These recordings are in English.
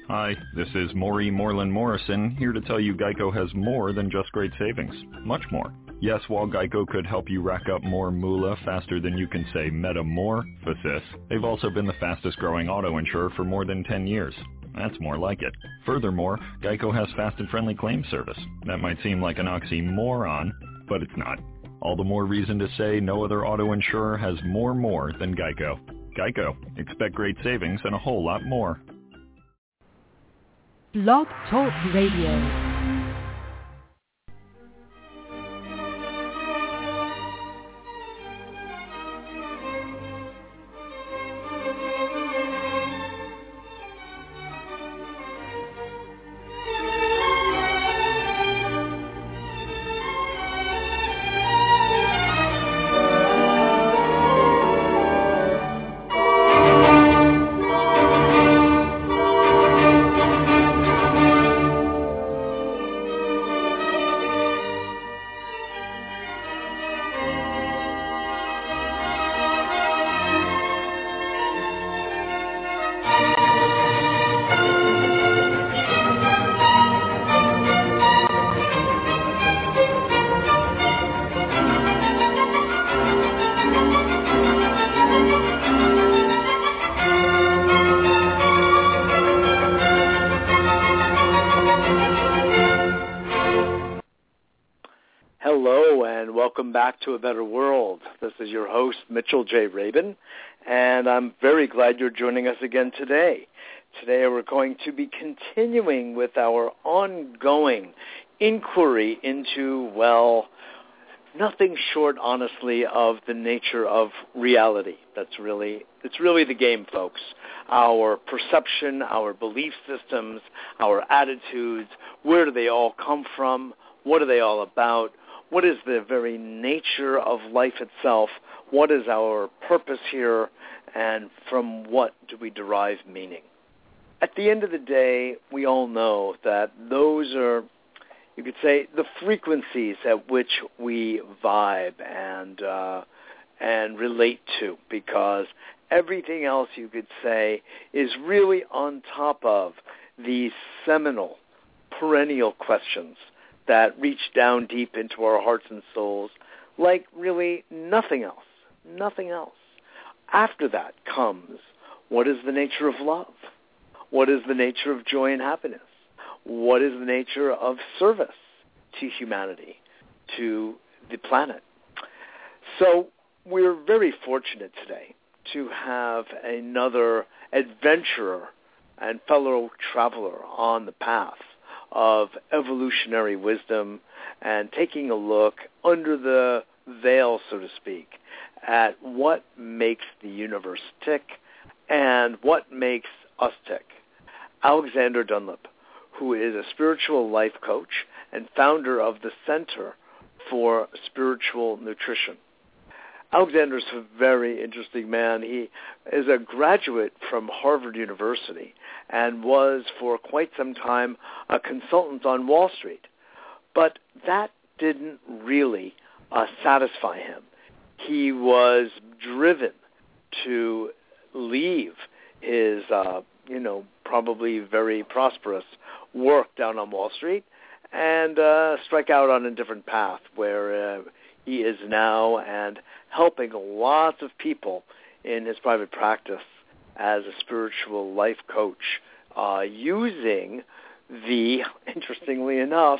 Hi, this is Maury Moreland Morrison, here to tell you Geico has more than just great savings. Much more. Yes, while Geico could help you rack up more moolah faster than you can say metamorphosis, they've also been the fastest growing auto insurer for more than 10 years. That's more like it. Furthermore, Geico has fast and friendly claim service. That might seem like an oxymoron, but it's not. All the more reason to say no other auto insurer has more than Geico. Geico. Expect great savings and a whole lot more. Blog Talk Radio. Back to a Better World. This is your host, Mitchell J. Rabin, and I'm very glad you're joining us again today. Today we're going to be continuing with our ongoing inquiry into, well, nothing short, honestly, of the nature of reality. It's really the game, folks. Our perception, our belief systems, our attitudes, where do they all come from? What are they all about? What is the very nature of life itself? What is our purpose here? And from what do we derive meaning? At the end of the day, we all know that those are, you could say, the frequencies at which we vibe and relate to, because everything else, you could say, is really on top of these seminal, perennial questions that reach down deep into our hearts and souls like really nothing else, nothing else. After that comes, what is the nature of love? What is the nature of joy and happiness? What is the nature of service to humanity, to the planet? So we're very fortunate today to have another adventurer and fellow traveler on the path of evolutionary wisdom and taking a look under the veil, so to speak, at what makes the universe tick and what makes us tick. Alexander Dunlap, who is a spiritual life coach and founder of the Center for Spiritual Nutrition. Alexander's a very interesting man. He is a graduate from Harvard University and was for quite some time a consultant on Wall Street. But that didn't really satisfy him. He was driven to leave his, probably very prosperous work down on Wall Street and strike out on a different path where he is now and helping lots of people in his private practice as a spiritual life coach, using the, interestingly enough,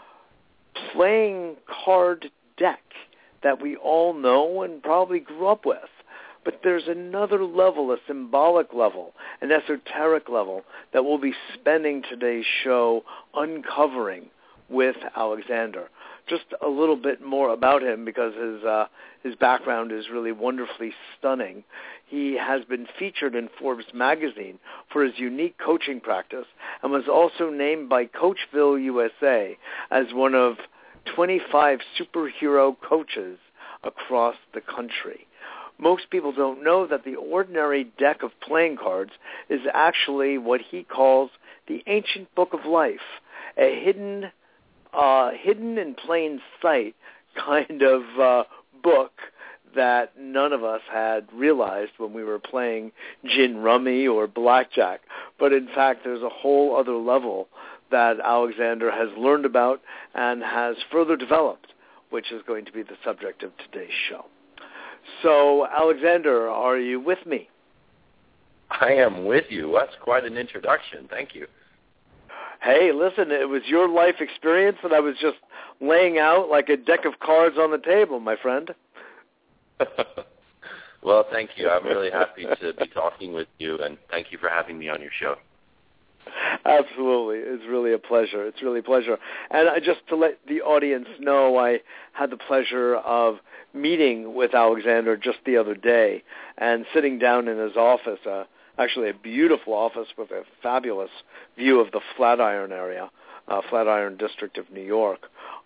playing card deck that we all know and probably grew up with. But there's another level, a symbolic level, an esoteric level that we'll be spending today's show uncovering with Alexander. Just a little bit more about him because his background is really wonderfully stunning. He has been featured in Forbes magazine for his unique coaching practice and was also named by Coachville USA as one of 25 superhero coaches across the country. Most people don't know that the ordinary deck of playing cards is actually what he calls the ancient book of life, a hidden in plain sight kind of book that none of us had realized when we were playing gin rummy or blackjack. But in fact, there's a whole other level that Alexander has learned about and has further developed, which is going to be the subject of today's show. So, Alexander, are you with me? I am with you. That's quite an introduction. Thank you. Hey, listen, it was your life experience that I was just laying out like a deck of cards on the table, my friend. Well, thank you. I'm really happy to be talking with you, and thank you for having me on your show. Absolutely. It's really a pleasure. It's really a pleasure. And just to let the audience know, I had the pleasure of meeting with Alexander just the other day and sitting down in his office, actually a beautiful office with a fabulous view of the Flatiron area, Flatiron District of New York,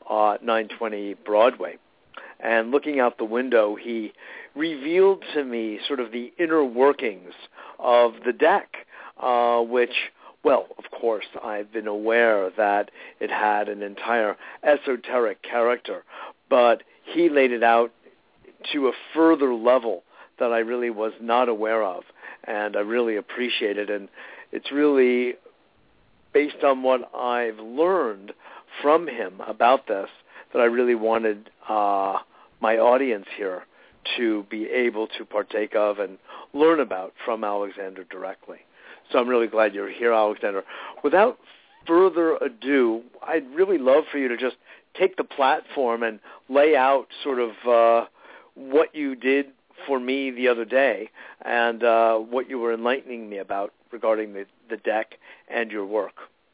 920 Broadway. And looking out the window, he revealed to me sort of the inner workings of the deck, which, well, of course, I've been aware that it had an entire esoteric character, but he laid it out to a further level that I really was not aware of, and I really appreciate it. And it's really based on what I've learned from him about this that I really wanted my audience here to be able to partake of and learn about from Alexander directly. So I'm really glad you're here, Alexander. Without further ado, I'd really love for you to just take the platform and lay out sort of what you did for me the other day and what you were enlightening me about regarding the deck and your work.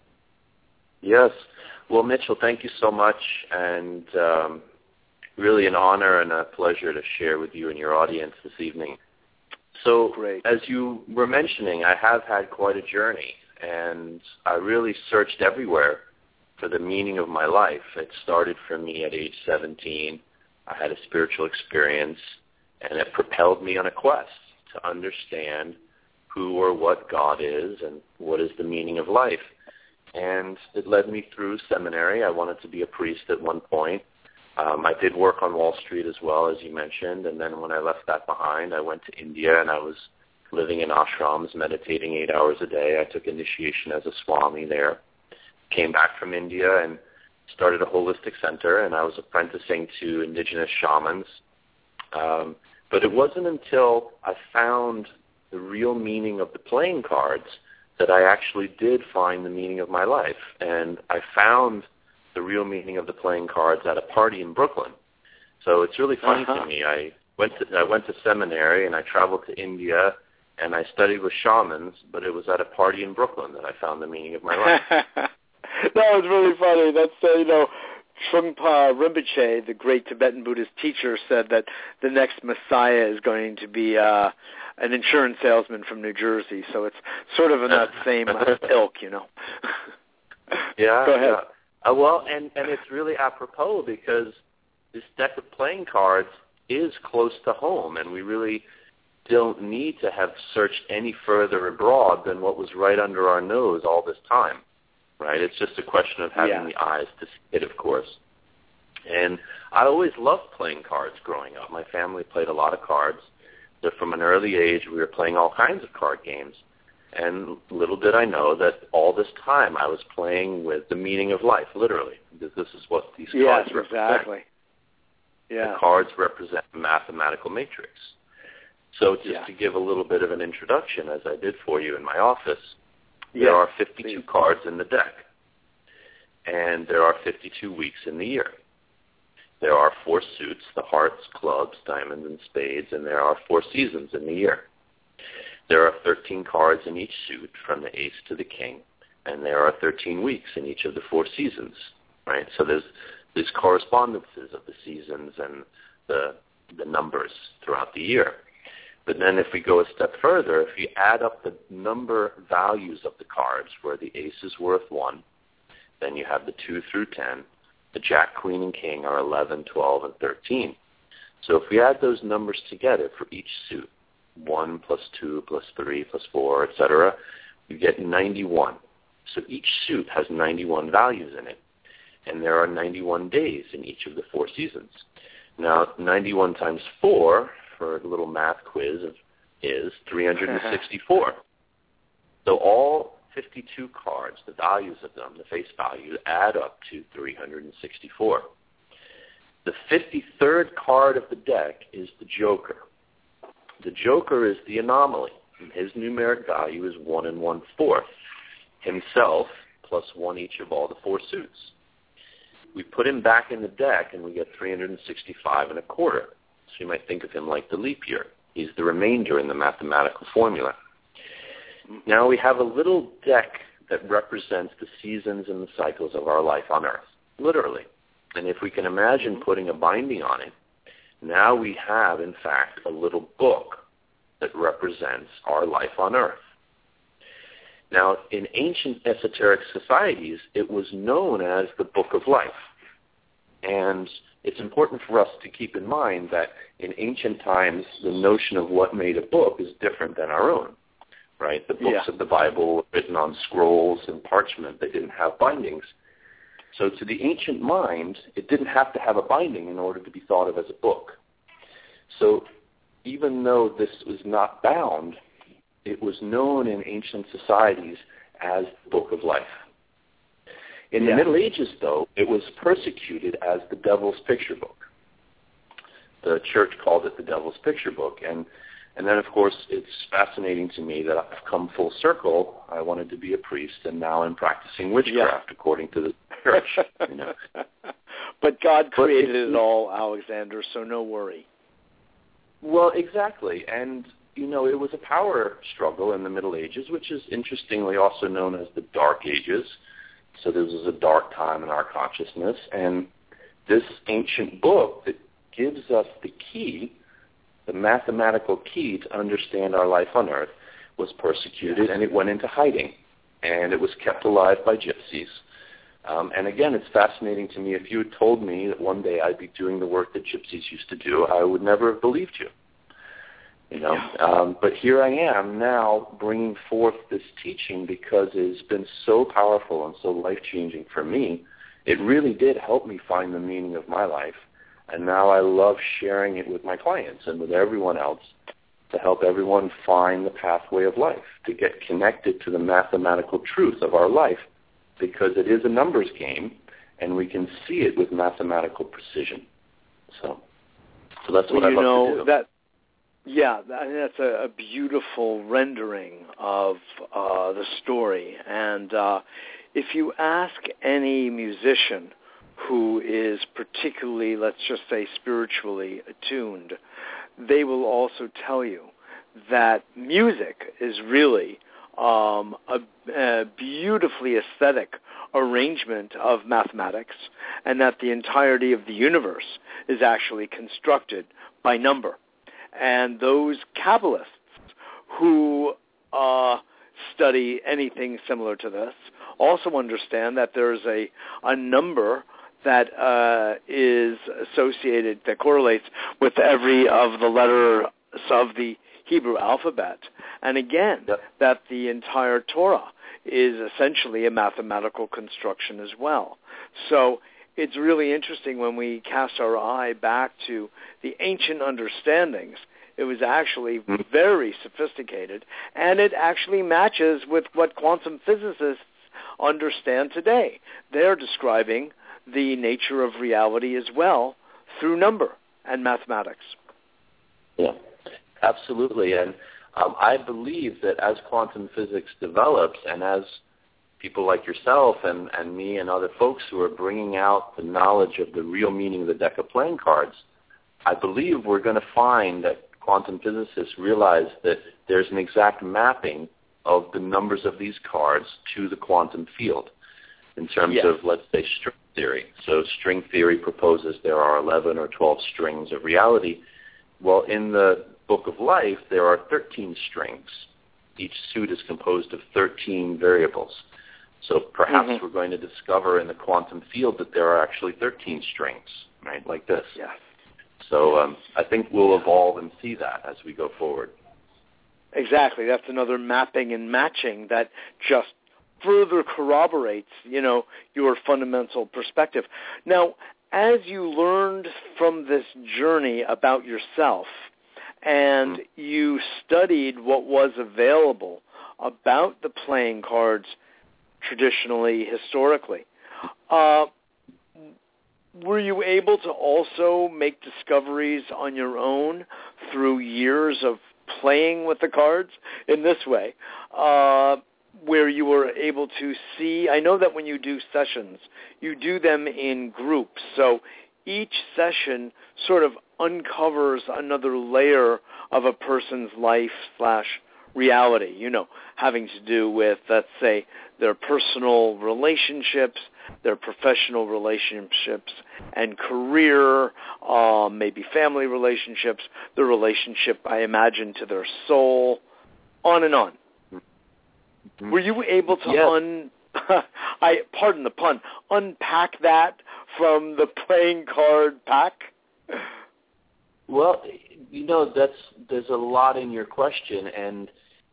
Yes. Well, Mitchell, thank you so much, and really an honor and a pleasure to share with you and your audience this evening. So, Great. As you were mentioning, I have had quite a journey, and I really searched everywhere for the meaning of my life. It started for me at age 17. I had a spiritual experience, and it propelled me on a quest to understand who or what God is and what is the meaning of life. And it led me through seminary. I wanted to be a priest at one point. I did work on Wall Street as well, as you mentioned, and then when I left that behind, I went to India, and I was living in ashrams, meditating 8 hours a day. I took initiation as a Swami there. Came back from India and started a holistic center, and I was apprenticing to indigenous shamans. But it wasn't until I found the real meaning of the playing cards that I actually did find the meaning of my life. And I found the real meaning of the playing cards at a party in Brooklyn. So it's really funny to me. I went to seminary, and I traveled to India, and I studied with shamans, but it was at a party in Brooklyn that I found the meaning of my life. That was really funny. That's, Trungpa Rinpoche, the great Tibetan Buddhist teacher, said that the next Messiah is going to be an insurance salesman from New Jersey. So it's sort of in that same ilk, Yeah. Go ahead. Yeah. Well, and it's really apropos because this deck of playing cards is close to home, and we really don't need to have searched any further abroad than what was right under our nose all this time, right? It's just a question of having the eyes to see it, of course. And I always loved playing cards growing up. My family played a lot of cards. So from an early age, we were playing all kinds of card games. And little did I know that all this time I was playing with the meaning of life, literally, because this is what these cards represent. Exactly. Yeah. The cards represent a mathematical matrix. So just to give a little bit of an introduction, as I did for you in my office, there are 52 cards in the deck, and there are 52 weeks in the year. There are 4 suits, the hearts, clubs, diamonds, and spades, and there are 4 seasons in the year. There are 13 cards in each suit from the ace to the king, and there are 13 weeks in each of the 4 seasons, right? So there's correspondences of the seasons and the numbers throughout the year. But then if we go a step further, if you add up the number values of the cards, where the ace is worth 1, then you have the 2 through 10. The jack, queen, and king are 11, 12, and 13. So if we add those numbers together for each suit, 1 plus 2 plus 3 plus 4, etc., you get 91. So each suit has 91 values in it, and there are 91 days in each of the 4 seasons. Now, 91 times 4, for a little math quiz, is 364. So all 52 cards, the values of them, the face value, add up to 364. The 53rd card of the deck is the Joker. The Joker is the anomaly. His numeric value is 1 1/4. Himself plus 1 each of all the 4 suits. We put him back in the deck and we get 365 1/4. So you might think of him like the leap year. He's the remainder in the mathematical formula. Now we have a little deck that represents the seasons and the cycles of our life on Earth, literally. And if we can imagine putting a binding on it, now we have, in fact, a little book that represents our life on Earth. Now, in ancient esoteric societies, it was known as the Book of Life. And it's important for us to keep in mind that in ancient times, the notion of what made a book is different than our own, right? The books of the Bible were written on scrolls and parchment. They didn't have bindings. So to the ancient mind, it didn't have to have a binding in order to be thought of as a book. So even though this was not bound, it was known in ancient societies as the Book of Life. In the Middle Ages, though, it was persecuted as the Devil's Picture Book. The church called it the Devil's Picture Book. And then, of course, it's fascinating to me that I've come full circle. I wanted to be a priest, and now I'm practicing witchcraft according to the church. You know. But God created it all, Alexander, so no worry. Well, exactly. And, you know, it was a power struggle in the Middle Ages, which is interestingly also known as the Dark Ages. So this was a dark time in our consciousness. And this ancient book that gives us the key, the mathematical key to understand our life on Earth, was persecuted, and it went into hiding. And it was kept alive by gypsies. And again, it's fascinating to me. If you had told me that one day I'd be doing the work that gypsies used to do, I would never have believed you. You know, but here I am now bringing forth this teaching because it's been so powerful and so life-changing for me. It really did help me find the meaning of my life, and now I love sharing it with my clients and with everyone else to help everyone find the pathway of life, to get connected to the mathematical truth of our life, because it is a numbers game, and we can see it with mathematical precision. So that's what I love to do. That's a beautiful rendering of the story. And if you ask any musician who is particularly, let's just say, spiritually attuned, they will also tell you that music is really a beautifully aesthetic arrangement of mathematics, and that the entirety of the universe is actually constructed by number. And those Kabbalists who study anything similar to this also understand that there's a number that is associated, that correlates with every of the letters of the Hebrew alphabet. And again, that the entire Torah is essentially a mathematical construction as well. So it's really interesting when we cast our eye back to the ancient understandings. It was actually very sophisticated, and it actually matches with what quantum physicists understand today. They're describing the nature of reality as well through number and mathematics. Yeah, absolutely. And I believe that as quantum physics develops, and as people like yourself and me and other folks who are bringing out the knowledge of the real meaning of the deck of playing cards, I believe we're going to find that quantum physicists realize that there's an exact mapping of the numbers of these cards to the quantum field in terms of, let's say, string theory. So string theory proposes there are 11 or 12 strings of reality. Well, in the Book of Life, there are 13 strings. Each suit is composed of 13 variables. So perhaps we're going to discover in the quantum field that there are actually 13 strings, right, like this. Yeah. So I think we'll evolve and see that as we go forward. Exactly. That's another mapping and matching that just further corroborates, your fundamental perspective. Now, as you learned from this journey about yourself and you studied what was available about the playing cards traditionally, historically, were you able to also make discoveries on your own through years of playing with the cards in this way, where you were able to see? I know that when you do sessions, you do them in groups, so each session sort of uncovers another layer of a person's life/reality, having to do with, let's say, their personal relationships, their professional relationships and career, maybe family relationships, the relationship, I imagine, to their soul, on and on. Mm-hmm. Were you able to pardon the pun, unpack that from the playing card pack? Well, there's a lot in your question, and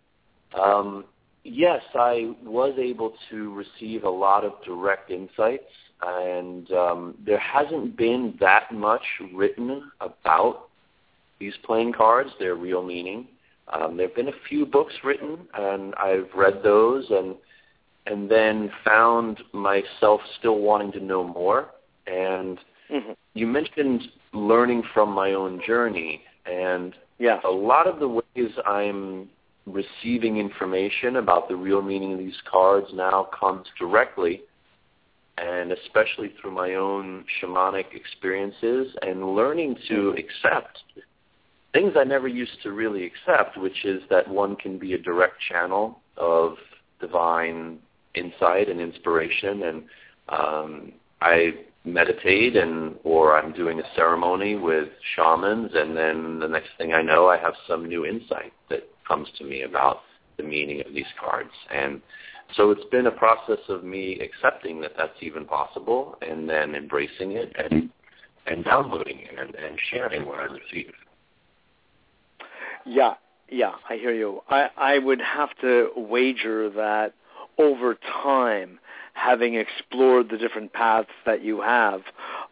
yes, I was able to receive a lot of direct insights, and there hasn't been that much written about these playing cards, their real meaning. There have been a few books written, and I've read those, and then found myself still wanting to know more. And you mentioned learning from my own journey, and a lot of the ways I'm receiving information about the real meaning of these cards now comes directly, and especially through my own shamanic experiences and learning to accept things I never used to really accept, which is that one can be a direct channel of divine insight and inspiration. And I meditate or I'm doing a ceremony with shamans, and then the next thing I know, I have some new insight that comes to me about the meaning of these cards. And so it's been a process of me accepting that that's even possible, and then embracing it and downloading it and sharing what I receive. Yeah, I hear you. I would have to wager that over time, having explored the different paths that you have,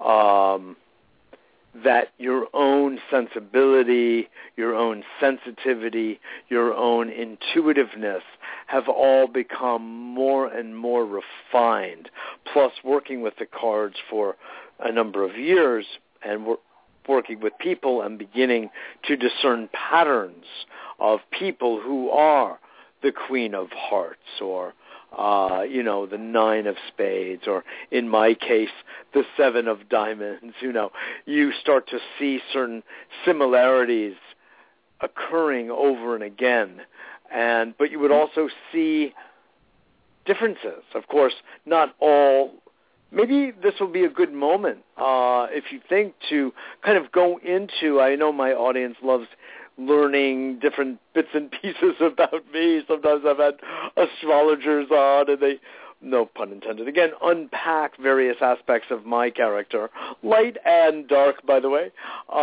that your own sensibility, your own sensitivity, your own intuitiveness have all become more and more refined. Plus, working with the cards for a number of years and working with people and beginning to discern patterns of people who are the Queen of Hearts, or the Nine of Spades, or in my case, the Seven of Diamonds. You start to see certain similarities occurring over and again, but you would also see differences. Of course, not all. Maybe this will be a good moment, if you think, to kind of go into, I know my audience loves learning different bits and pieces about me. Sometimes I've had astrologers on, and they, no pun intended, again, unpack various aspects of my character, light and dark, by the way.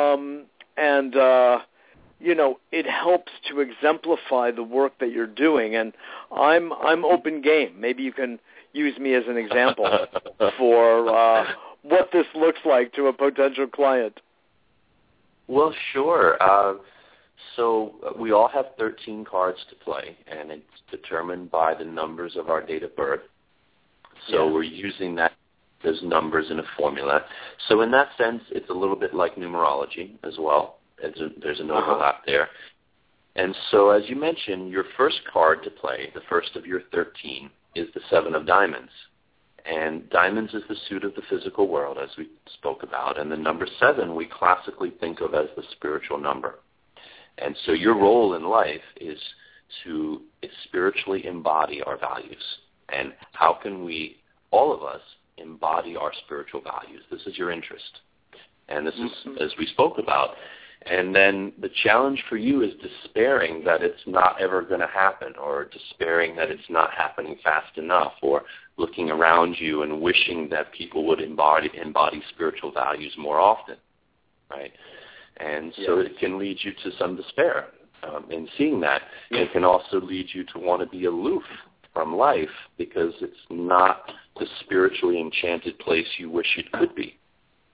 It helps to exemplify the work that you're doing, and I'm open game. Maybe you can use me as an example for what this looks like to a potential client. Well, sure. So we all have 13 cards to play, and it's determined by the numbers of our date of birth. So we're using that as numbers in a formula. So in that sense, it's a little bit like numerology as well. There's an overlap there. And so as you mentioned, your first card to play, the first of your 13, is the Seven of Diamonds. And diamonds is the suit of the physical world, as we spoke about. And the number 7 we classically think of as the spiritual number. And so your role in life is to spiritually embody our values. And how can we, all of us, embody our spiritual values? This is your interest. And this is, as we spoke about. And then the challenge for you is despairing that it's not ever going to happen, or despairing that it's not happening fast enough, or looking around you and wishing that people would embody spiritual values more often, right? And so it can lead you to some despair in seeing that. It can also lead you to want to be aloof from life because it's not the spiritually enchanted place you wish it could be.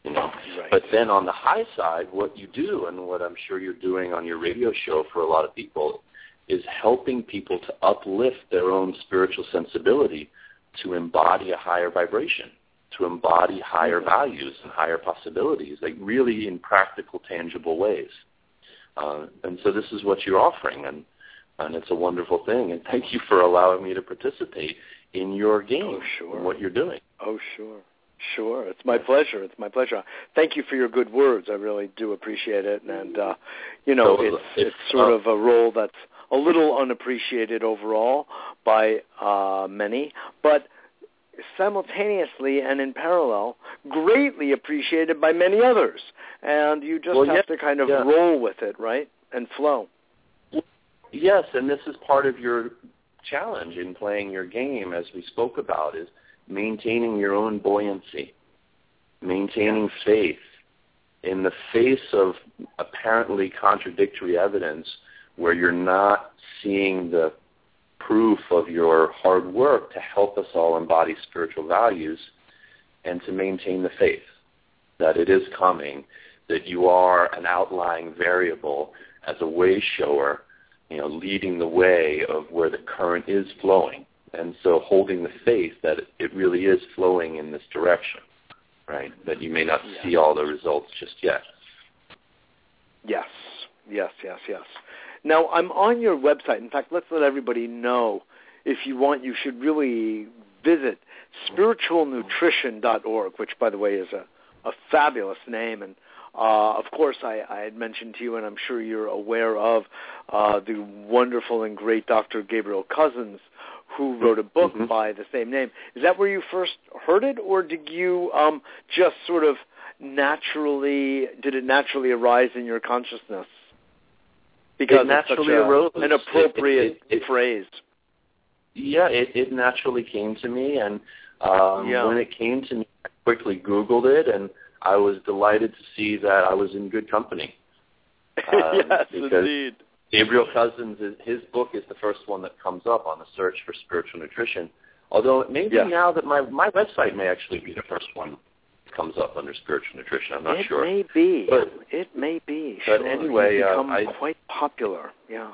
you know. Right. But then on the high side, what you do, and what I'm sure you're doing on your radio show for a lot of people, is helping people to uplift their own spiritual sensibility to embody a higher vibration, to embody higher values and higher possibilities, like really in practical, tangible ways. And so this is what you're offering, and it's a wonderful thing. And thank you for allowing me to participate in your game and what you're doing. Oh, sure. Sure. It's my pleasure. It's my pleasure. Thank you for your good words. I really do appreciate it. And, you know, it's sort of a role that's a little unappreciated overall by many, but simultaneously and in parallel, greatly appreciated by many others. And you just have to kind of roll with it, right, and flow. Yes, and this is part of your challenge in playing your game, as we spoke about, is maintaining your own buoyancy, maintaining faith in the face of apparently contradictory evidence where you're not seeing the proof of your hard work to help us all embody spiritual values, and to maintain the faith that it is coming, that you are an outlying variable as a way shower, you know, leading the way of where the current is flowing. And so holding the faith that it really is flowing in this direction, right? That you may not see all the results just yet. Yes. Now, I'm on your website. In fact, let's let everybody know, if you want, you should really visit spiritualnutrition.org, which, by the way, is a fabulous name. And, of course, I had mentioned to you, and I'm sure you're aware of, the wonderful and great Dr. Gabriel Cousens, who wrote a book by the same name. Is that where you first heard it, or did you just sort of did it naturally arise in your consciousness? Because it's such an appropriate phrase. Yeah, it naturally came to me, and when it came to me, I quickly Googled it, and I was delighted to see that I was in good company. Yes, indeed. Gabriel Cousens, his book is the first one that comes up on the search for spiritual nutrition, although it may be now that my website may actually be the first one that comes up under spiritual nutrition. I'm not sure. It may be. But sure. anyway, it's become quite popular. Yeah.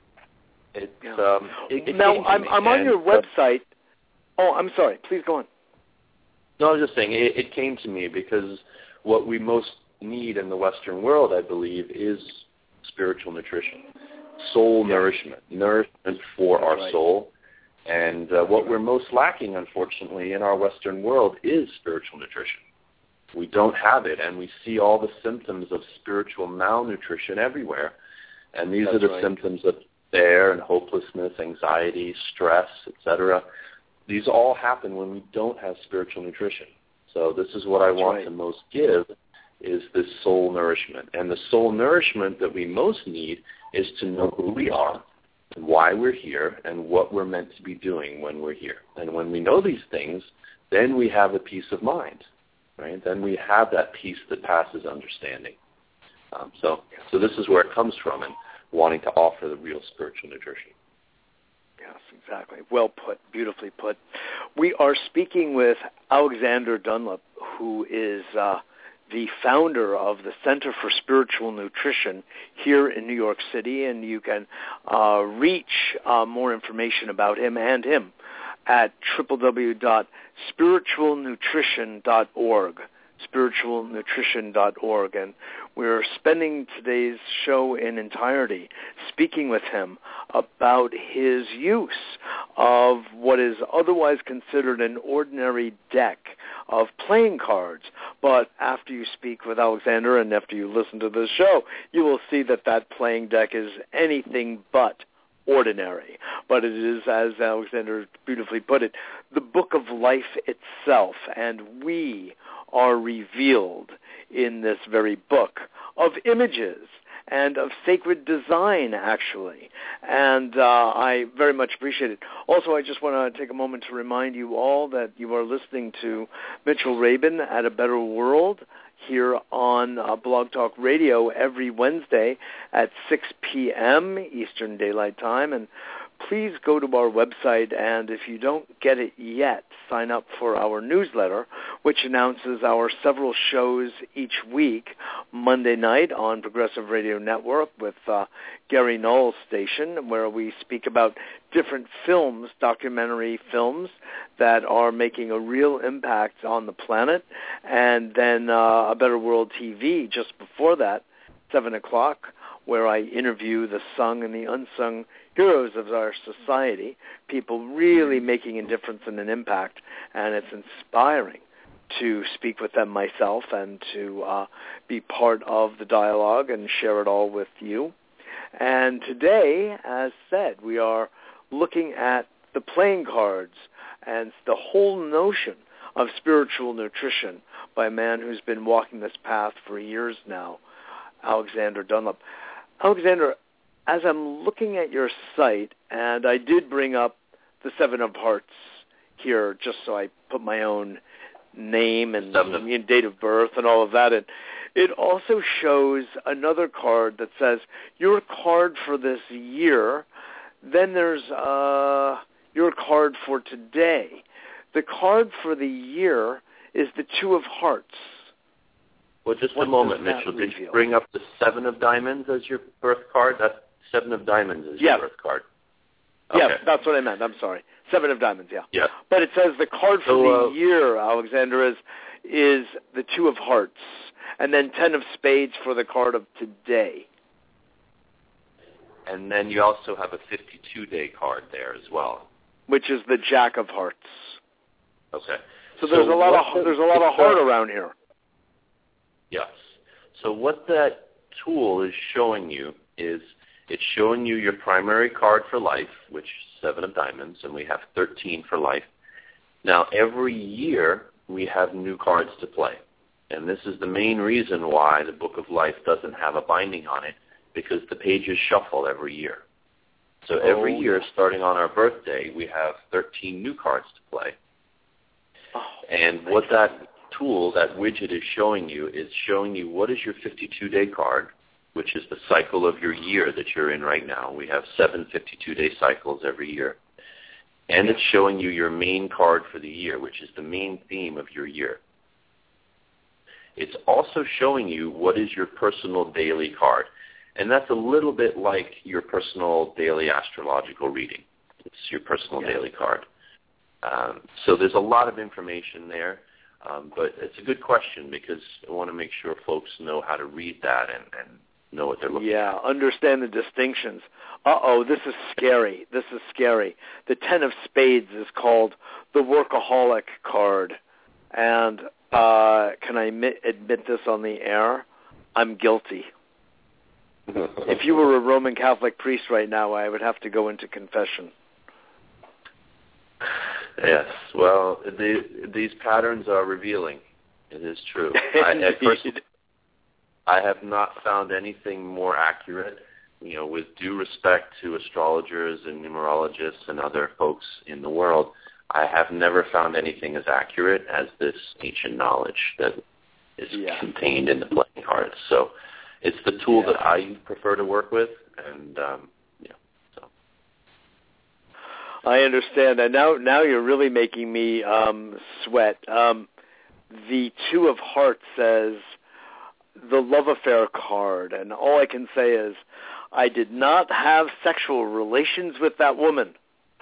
Now, I'm on your website. Oh, I'm sorry. Please go on. No, I was just saying, it came to me because what we most need in the Western world, I believe, is spiritual nutrition, soul nourishment for our soul. And what we're most lacking, unfortunately, in our Western world is spiritual nutrition. We don't have it, and we see all the symptoms of spiritual malnutrition everywhere. And these are the symptoms of despair and hopelessness, anxiety, stress, etc. These all happen when we don't have spiritual nutrition. So this is what I want to most give, is this soul nourishment. And the soul nourishment that we most need is to know who we are, and why we're here, and what we're meant to be doing when we're here. And when we know these things, then we have a peace of mind, right? Then we have that peace that passes understanding. So this is where it comes from, and wanting to offer the real spiritual nutrition. Yes, exactly. Well put, beautifully put. We are speaking with Alexander Dunlop, who is the founder of the Center for Spiritual Nutrition here in New York City, and you can reach more information about him and him at www.spiritualnutrition.org. spiritualnutrition.org, and we're spending today's show in entirety speaking with him about his use of what is otherwise considered an ordinary deck of playing cards. But after you speak with Alexander and after you listen to this show, you will see that that playing deck is anything but ordinary. But it is, as Alexander beautifully put it, the book of life itself, and we are revealed in this very book of images and of sacred design, actually. And I very much appreciate it. Also, I just want to take a moment to remind you all that you are listening to Mitchell Rabin at A Better World here on Blog Talk Radio every Wednesday at 6 p.m. Eastern Daylight Time. And please go to our website, and if you don't get it yet, sign up for our newsletter, which announces our several shows each week. Monday night on Progressive Radio Network with Gary Null's station, where we speak about different films, documentary films, that are making a real impact on the planet. And then A Better World TV just before that, 7 o'clock, where I interview the sung and the unsung heroes of our society, people really making a difference and an impact, and it's inspiring to speak with them myself and to be part of the dialogue and share it all with you. And today, as said, we are looking at the playing cards and the whole notion of spiritual nutrition by a man who's been walking this path for years now, Alexander Dunlop. Alexander, as I'm looking at your site, and I did bring up the Seven of Hearts here just so I put my own name and date of birth and all of that, and it also shows another card that says your card for this year. Then there's your card for today. The card for the year is the Two of Hearts. Well, just a moment, Mitchell. Did you bring up the Seven of Diamonds as your birth card? That's Seven of Diamonds is your birth card. Okay. Yes, that's what I meant. I'm sorry. Seven of Diamonds, yeah. Yeah. But it says the card for the year, Alexander, is the Two of Hearts, and then 10 of Spades for the card of today. And then you also have a 52-day card there as well, which is the Jack of Hearts. Okay. So there's a lot of heart around here. Yes. So what that tool is showing you is it's showing you your primary card for life, which is Seven of Diamonds, and we have 13 for life. Now, every year we have new cards to play. And this is the main reason why the Book of Life doesn't have a binding on it, because the pages shuffle every year. So every year, starting on our birthday, we have 13 new cards to play. And what that tool, that widget is showing you what is your 52-day card, which is the cycle of your year that you're in right now. We have 7 52-day cycles every year. And it's showing you your main card for the year, which is the main theme of your year. It's also showing you what is your personal daily card. And that's a little bit like your personal daily astrological reading. It's your personal daily card. So there's a lot of information there. But it's a good question because I want to make sure folks know how to read that and know what they're looking at. Yeah, understand the distinctions. This is scary. This is scary. The 10 of Spades is called the Workaholic card. And can I admit this on the air? I'm guilty. If you were a Roman Catholic priest right now, I would have to go into confession. Yes, well, these patterns are revealing. It is true. I have not found anything more accurate. With due respect to astrologers and numerologists and other folks in the world, I have never found anything as accurate as this ancient knowledge that is contained in the playing cards. So it's the tool that I prefer to work with, and I understand. And now you're really making me sweat. The Two of Hearts says the love affair card, and all I can say is I did not have sexual relations with that woman.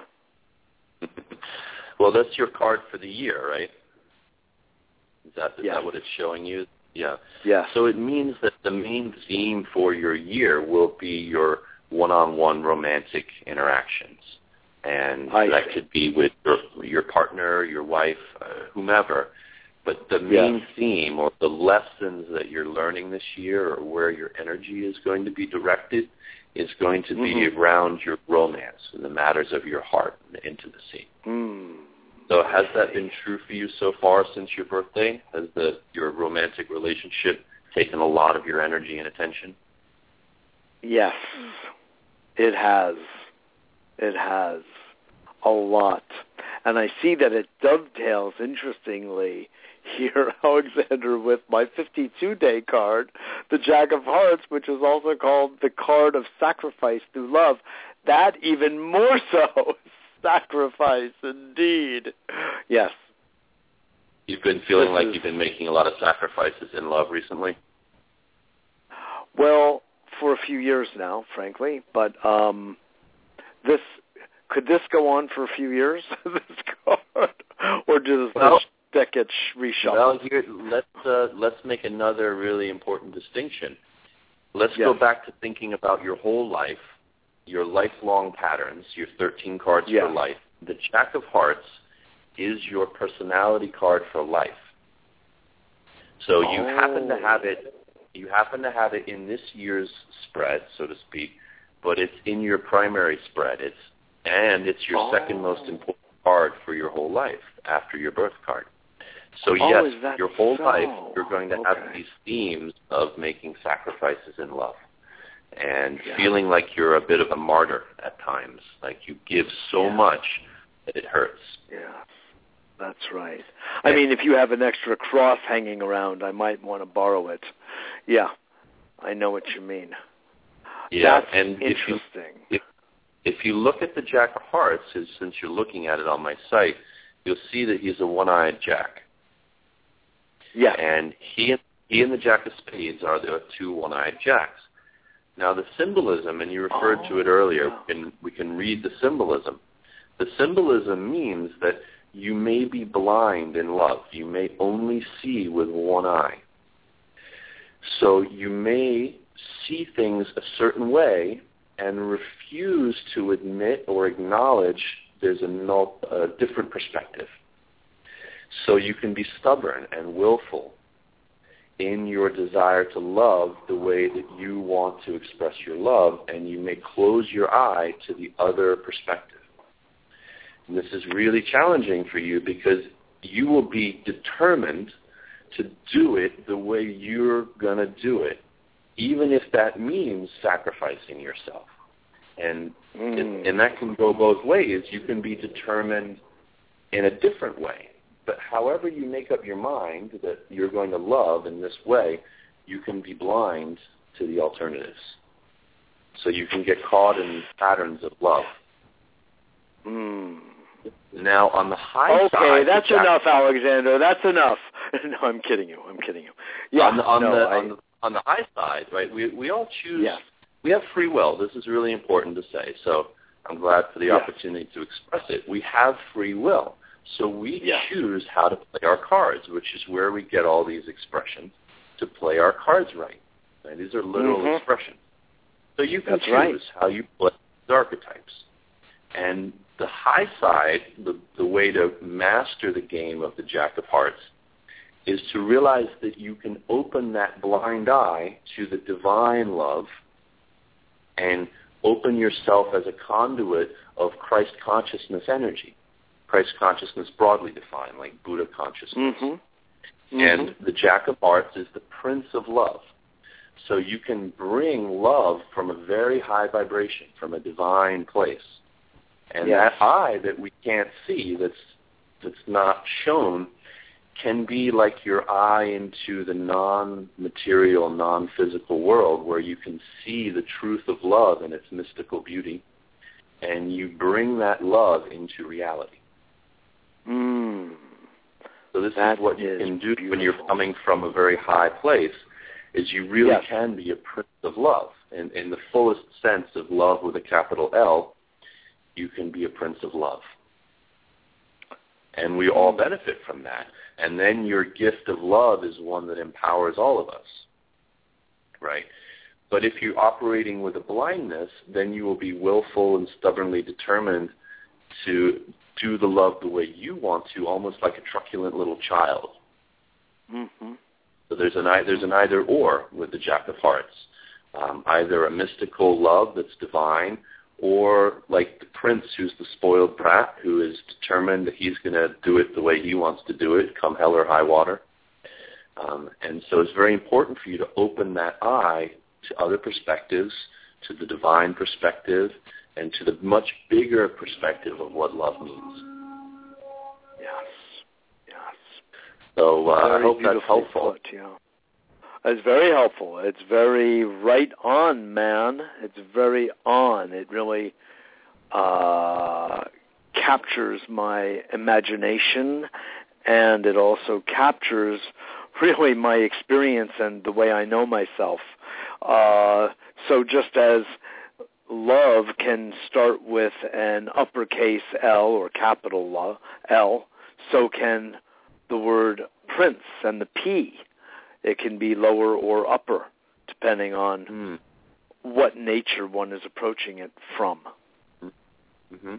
Well, that's your card for the year, right? Is that what it's showing you? Yeah. Yeah. So it means that the main theme for your year will be your one-on-one romantic interactions. And that could be with your partner, your wife, whomever. But the main theme or the lessons that you're learning this year or where your energy is going to be directed is going to be around your romance and the matters of your heart and the intimacy. So has that been true for you so far since your birthday? Has your romantic relationship taken a lot of your energy and attention? Yes, it has. It has a lot. And I see that it dovetails, interestingly, here, Alexander, with my 52-day card, the Jack of Hearts, which is also called the card of sacrifice through love. that even more so. Sacrifice, indeed. Yes. You've been feeling like you've been making a lot of sacrifices in love recently? Well, for a few years now, frankly, but could this go on for a few years? This card, or does that get reshuffled? Well, here let's make another really important distinction. Let's go back to thinking about your whole life, your lifelong patterns, your 13 cards for life. The Jack of Hearts is your personality card for life. So you happen to have it. You happen to have it in this year's spread, so to speak, but it's in your primary spread. It's your second most important card for your whole life after your birth card. So yes, your whole life you're going to have these themes of making sacrifices in love and feeling like you're a bit of a martyr at times, like you give so much that it hurts. Yeah, that's right. I mean, if you have an extra cross hanging around, I might want to borrow it. Yeah, I know what you mean. Yeah, that's and interesting. If you look at the Jack of Hearts, since you're looking at it on my site, you'll see that he's a one-eyed Jack. Yeah. And he and the Jack of Spades are the two one-eyed Jacks. Now the symbolism, and you referred to it earlier, we can read the symbolism. The symbolism means that you may be blind in love. You may only see with one eye. So you may see things a certain way and refuse to admit or acknowledge there's a different perspective. So you can be stubborn and willful in your desire to love the way that you want to express your love, and you may close your eye to the other perspective. And this is really challenging for you because you will be determined to do it the way you're going to do it, even if that means sacrificing yourself. And that can go both ways. You can be determined in a different way. But however you make up your mind that you're going to love in this way, you can be blind to the alternatives. So you can get caught in patterns of love. Now, on the high side... Okay, that's enough, Alexander. That's enough. No, I'm kidding you. Yeah, on the high side, right, we all choose... Yeah. We have free will. This is really important to say. So I'm glad for the opportunity to express it. We have free will. So we choose how to play our cards, which is where we get all these expressions to play our cards right. These are literal expressions. So you can choose how you play the archetypes. And the high side, the way to master the game of the Jack of Hearts, is to realize that you can open that blind eye to the divine love and open yourself as a conduit of Christ consciousness energy. Christ consciousness broadly defined, like Buddha consciousness. And the Jack of Hearts is the Prince of Love. So you can bring love from a very high vibration, from a divine place. And that eye that we can't see, that's not shown, can be like your eye into the non-material, non-physical world where you can see the truth of love and its mystical beauty, and you bring that love into reality. So this is what you can do when you're coming from a very high place, is you really can be a prince of love. In the fullest sense of love with a capital L, you can be a prince of love. And we all benefit from that. And then your gift of love is one that empowers all of us, right? But if you're operating with a blindness, then you will be willful and stubbornly determined to do the love the way you want to, almost like a truculent little child. So there's an either or with the Jack of Hearts. Either a mystical love that's divine, or like the prince who's the spoiled brat who is determined that he's going to do it the way he wants to do it, come hell or high water. And so it's very important for you to open that eye to other perspectives, to the divine perspective, and to the much bigger perspective of what love means. Yes. So I hope that's helpful. It's very helpful. It's very right on, man. It's very on. It really captures my imagination, and it also captures really my experience and the way I know myself. So just as love can start with an uppercase L or capital L, so can the word prince and the P. It can be lower or upper, depending on what nature one is approaching it from. Mm-hmm.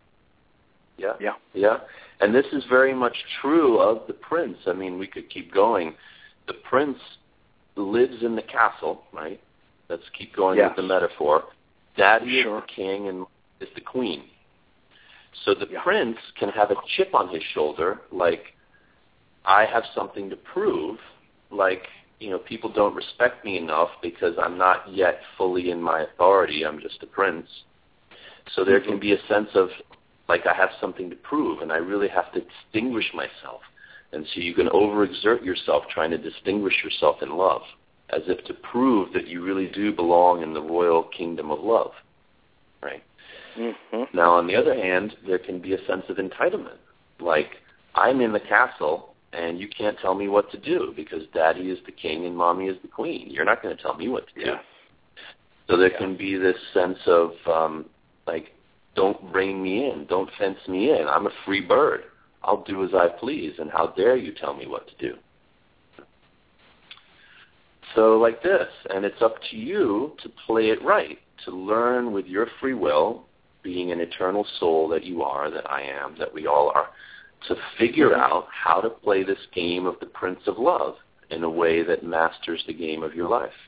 Yeah. And this is very much true of the prince. I mean, we could keep going. The prince lives in the castle, right? Let's keep going with the metaphor. Daddy is the king and is the queen. So the prince can have a chip on his shoulder, like, I have something to prove, like, people don't respect me enough because I'm not yet fully in my authority. I'm just a prince. So there can be a sense of, like, I have something to prove, and I really have to distinguish myself. And so you can overexert yourself trying to distinguish yourself in love, as if to prove that you really do belong in the royal kingdom of love, right? Mm-hmm. Now, on the other hand, there can be a sense of entitlement. Like, I'm in the castle, and you can't tell me what to do because Daddy is the king and Mommy is the queen. You're not going to tell me what to do. So there can be this sense of, like, don't rein me in. Don't fence me in. I'm a free bird. I'll do as I please, and how dare you tell me what to do? So like this, and it's up to you to play it right, to learn with your free will, being an eternal soul that you are, that I am, that we all are, to figure out how to play this game of the Prince of Love in a way that masters the game of your life.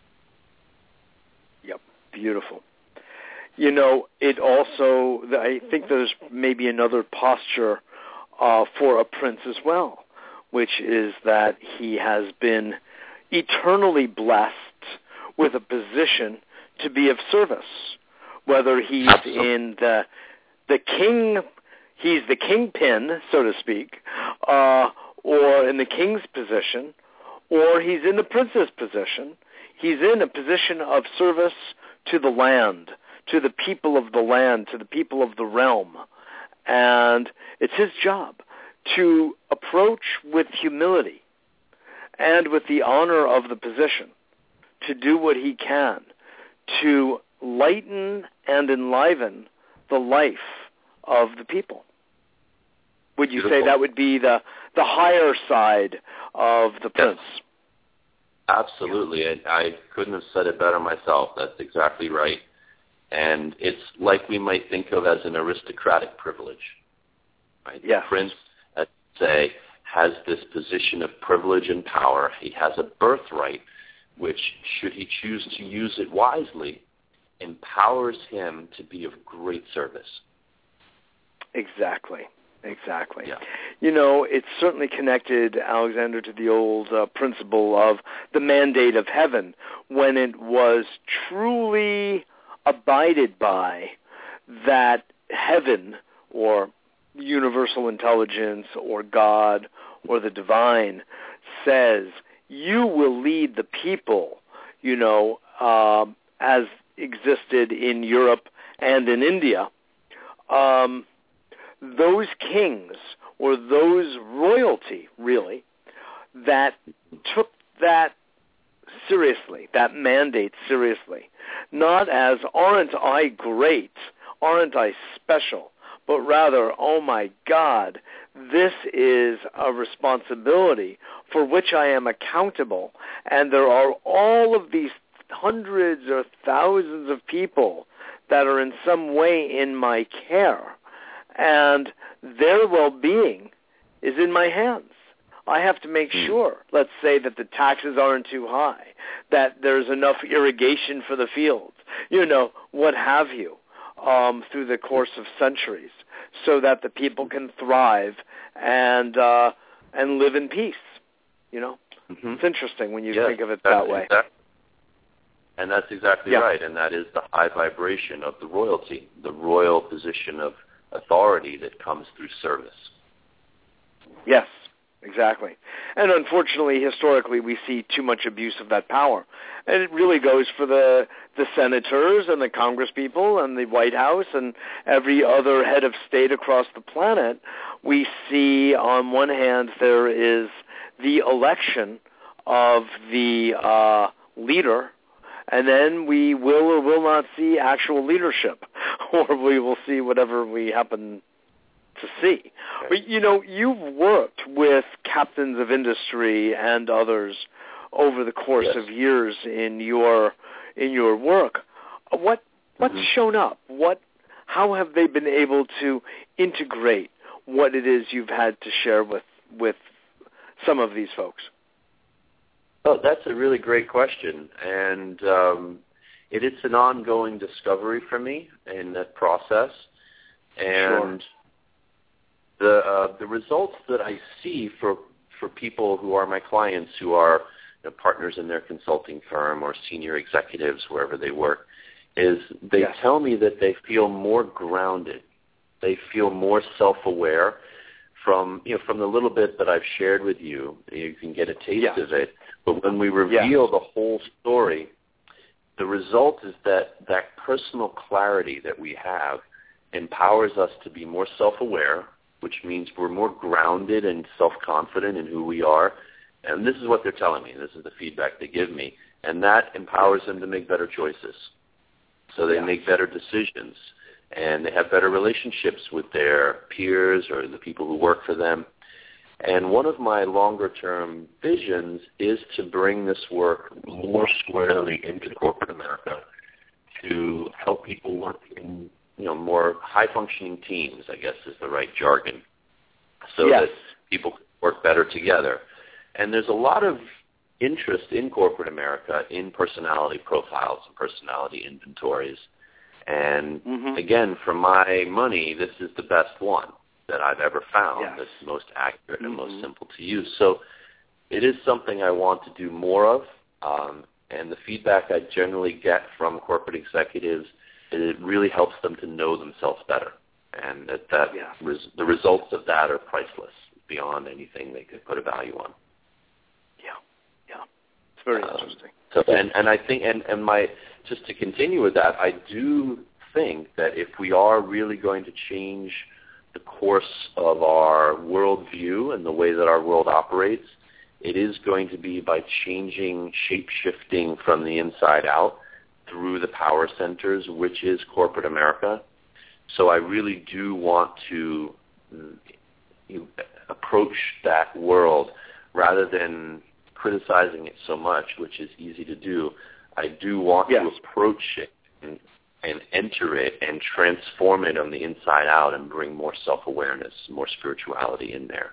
Yep, beautiful. It also, I think there's maybe another posture for a prince as well, which is that he has been eternally blessed with a position to be of service, whether he's in the king, he's the kingpin, so to speak, or in the king's position, or he's in the prince's position. He's in a position of service to the land, to the people of the land, to the people of the realm. And it's his job to approach with humility and with the honor of the position, to do what he can to lighten and enliven the life of the people. Would you say that would be the higher side of the prince? Absolutely. I couldn't have said it better myself. That's exactly right. And it's like we might think of as an aristocratic privilege. Right? The prince, let's say, has this position of privilege and power. He has a birthright, which, should he choose to use it wisely, empowers him to be of great service. Exactly. Yeah. It's certainly connected, Alexander, to the old principle of the mandate of heaven, when it was truly abided by that heaven, or universal intelligence, or God, or the divine, says, you will lead the people, as existed in Europe and in India. Those kings, or those royalty, really, that took that seriously, that mandate seriously, not as, aren't I great, aren't I special, but rather, oh my God, this is a responsibility for which I am accountable, and there are all of these hundreds or thousands of people that are in some way in my care, and their well-being is in my hands. I have to make sure, let's say, that the taxes aren't too high, that there's enough irrigation for the fields, what have you, through the course of centuries, so that the people can thrive and live in peace. It's interesting when you think of it that way. And that's exactly right, and that is the high vibration of the royalty, the royal position of authority that comes through service. Yes, exactly. And unfortunately, historically, we see too much abuse of that power. And it really goes for the senators and the congresspeople and the White House and every other head of state across the planet. We see, on one hand, there is the election of the leader, and then we will or will not see actual leadership, or we will see whatever we happen to see. But, you've worked with captains of industry and others over the course of years in your work. What's shown up? How have they been able to integrate what it is you've had to share with some of these folks? Oh, that's a really great question, and it's an ongoing discovery for me in that process. And the results that I see for people who are my clients, who are partners in their consulting firm or senior executives wherever they work, is they tell me that they feel more grounded. They feel more self-aware from the little bit that I've shared with you. You can get a taste of it. But when we reveal the whole story, the result is that personal clarity that we have empowers us to be more self-aware, which means we're more grounded and self-confident in who we are. And this is what they're telling me. This is the feedback they give me. And that empowers them to make better choices. So they make better decisions, and they have better relationships with their peers or the people who work for them. And one of my longer-term visions is to bring this work more squarely into corporate America to help people work in more high-functioning teams, I guess is the right jargon, so that people can work better together. And there's a lot of interest in corporate America in personality profiles and personality inventories. And again, for my money, this is the best one that I've ever found. That's most accurate and most simple to use. So it is something I want to do more of. And the feedback I generally get from corporate executives, it really helps them to know themselves better. And the results of that are priceless, beyond anything they could put a value on. It's very interesting. So, and I think, just to continue with that, I do think that if we are really going to change the course of our worldview and the way that our world operates, it is going to be by changing, shape-shifting from the inside out through the power centers, which is corporate America. So I really do want to approach that world rather than criticizing it so much, which is easy to do. I do want to approach it and enter it and transform it on the inside out and bring more self-awareness, more spirituality in there.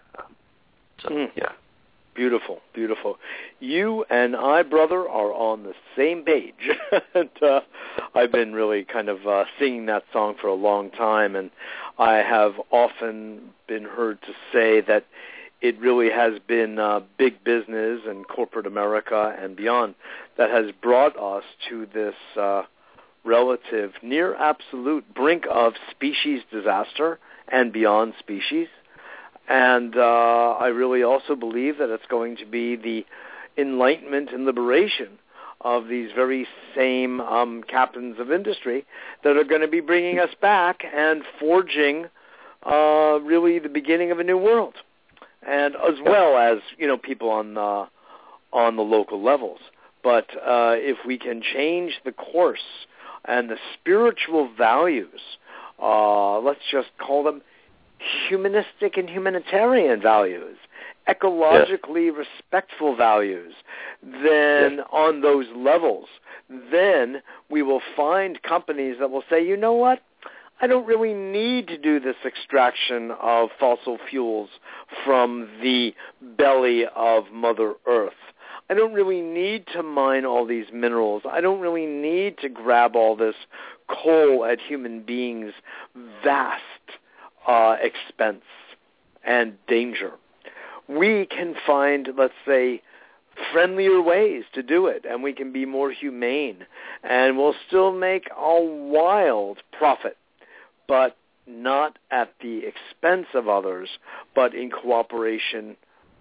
Beautiful, beautiful. You and I, brother, are on the same page. And, I've been really kind of singing that song for a long time, and I have often been heard to say that it really has been big business and corporate America and beyond that has brought us to this relative, near absolute brink of species disaster and beyond species. And I really also believe that it's going to be the enlightenment and liberation of these very same captains of industry that are going to be bringing us back and forging really the beginning of a new world. And as well as, people on the local levels. But if we can change the course and the spiritual values, let's just call them humanistic and humanitarian values, ecologically respectful values, then on those levels, then we will find companies that will say, you know what? I don't really need to do this extraction of fossil fuels from the belly of Mother Earth. I don't really need to mine all these minerals. I don't really need to grab all this coal at human beings' vast expense and danger. We can find, let's say, friendlier ways to do it, and we can be more humane, and we'll still make a wild profit, but not at the expense of others, but in cooperation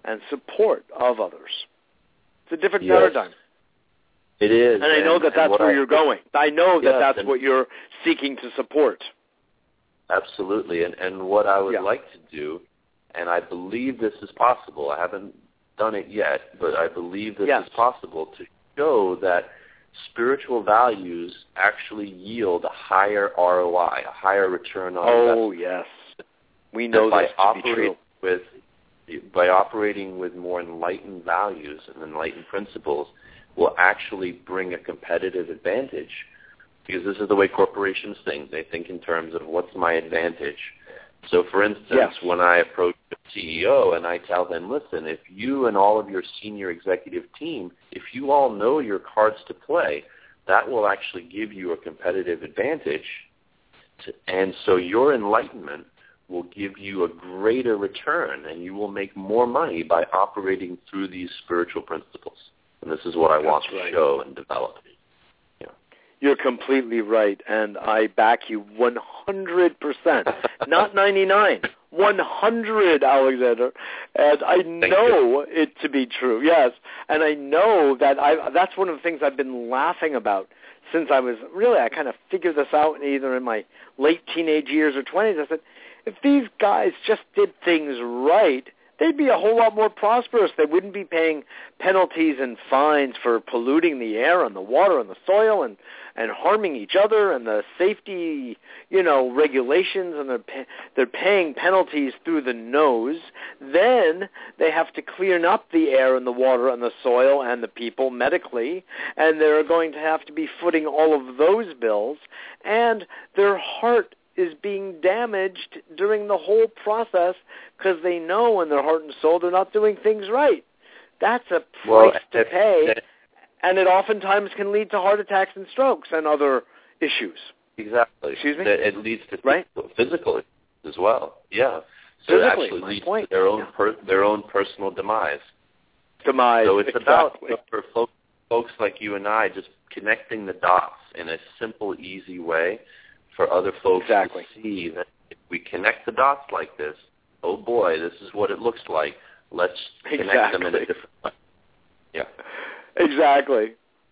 and support of others. It's a different paradigm. Of others. It's a different paradigm. It is. And I know that that's where you're going. I know that that's what you're seeking to support. Absolutely. And what I would like to do, and I believe this is possible, I haven't done it yet, but I believe this is possible, to show that spiritual values actually yield a higher ROI, a higher return on investment. Oh, yes. We know this to be true. By operating with more enlightened values and enlightened principles will actually bring a competitive advantage, because this is the way corporations think. They think in terms of what's my advantage. So, for instance, when I approach a CEO and I tell them, listen, if you and all of your senior executive team, if you all know your cards to play, that will actually give you a competitive advantage. And so your enlightenment will give you a greater return, and you will make more money by operating through these spiritual principles. And this is what I want to show and develop. Yeah. You're completely right, and I back you 100%. Not 99, 100, Alexander. And I know it to be true, yes. And I know that that's one of the things I've been laughing about since I kind of figured this out either in my late teenage years or 20s. I said, if these guys just did things right, they'd be a whole lot more prosperous. They wouldn't be paying penalties and fines for polluting the air and the water and the soil and harming each other and the safety, regulations, and they're paying penalties through the nose. Then they have to clean up the air and the water and the soil and the people medically, and they're going to have to be footing all of those bills, and their heart is being damaged during the whole process because they know in their heart and soul they're not doing things right. That's a price to pay, and it oftentimes can lead to heart attacks and strokes and other issues. Exactly. Excuse me? It leads to physical issues as well. Yeah. So it actually leads to their own personal demise. So it's about, for folks like you and I, just connecting the dots in a simple, easy way for other folks to see that if we connect the dots like this, oh boy, this is what it looks like. Let's connect them in a different way. Yeah. Exactly.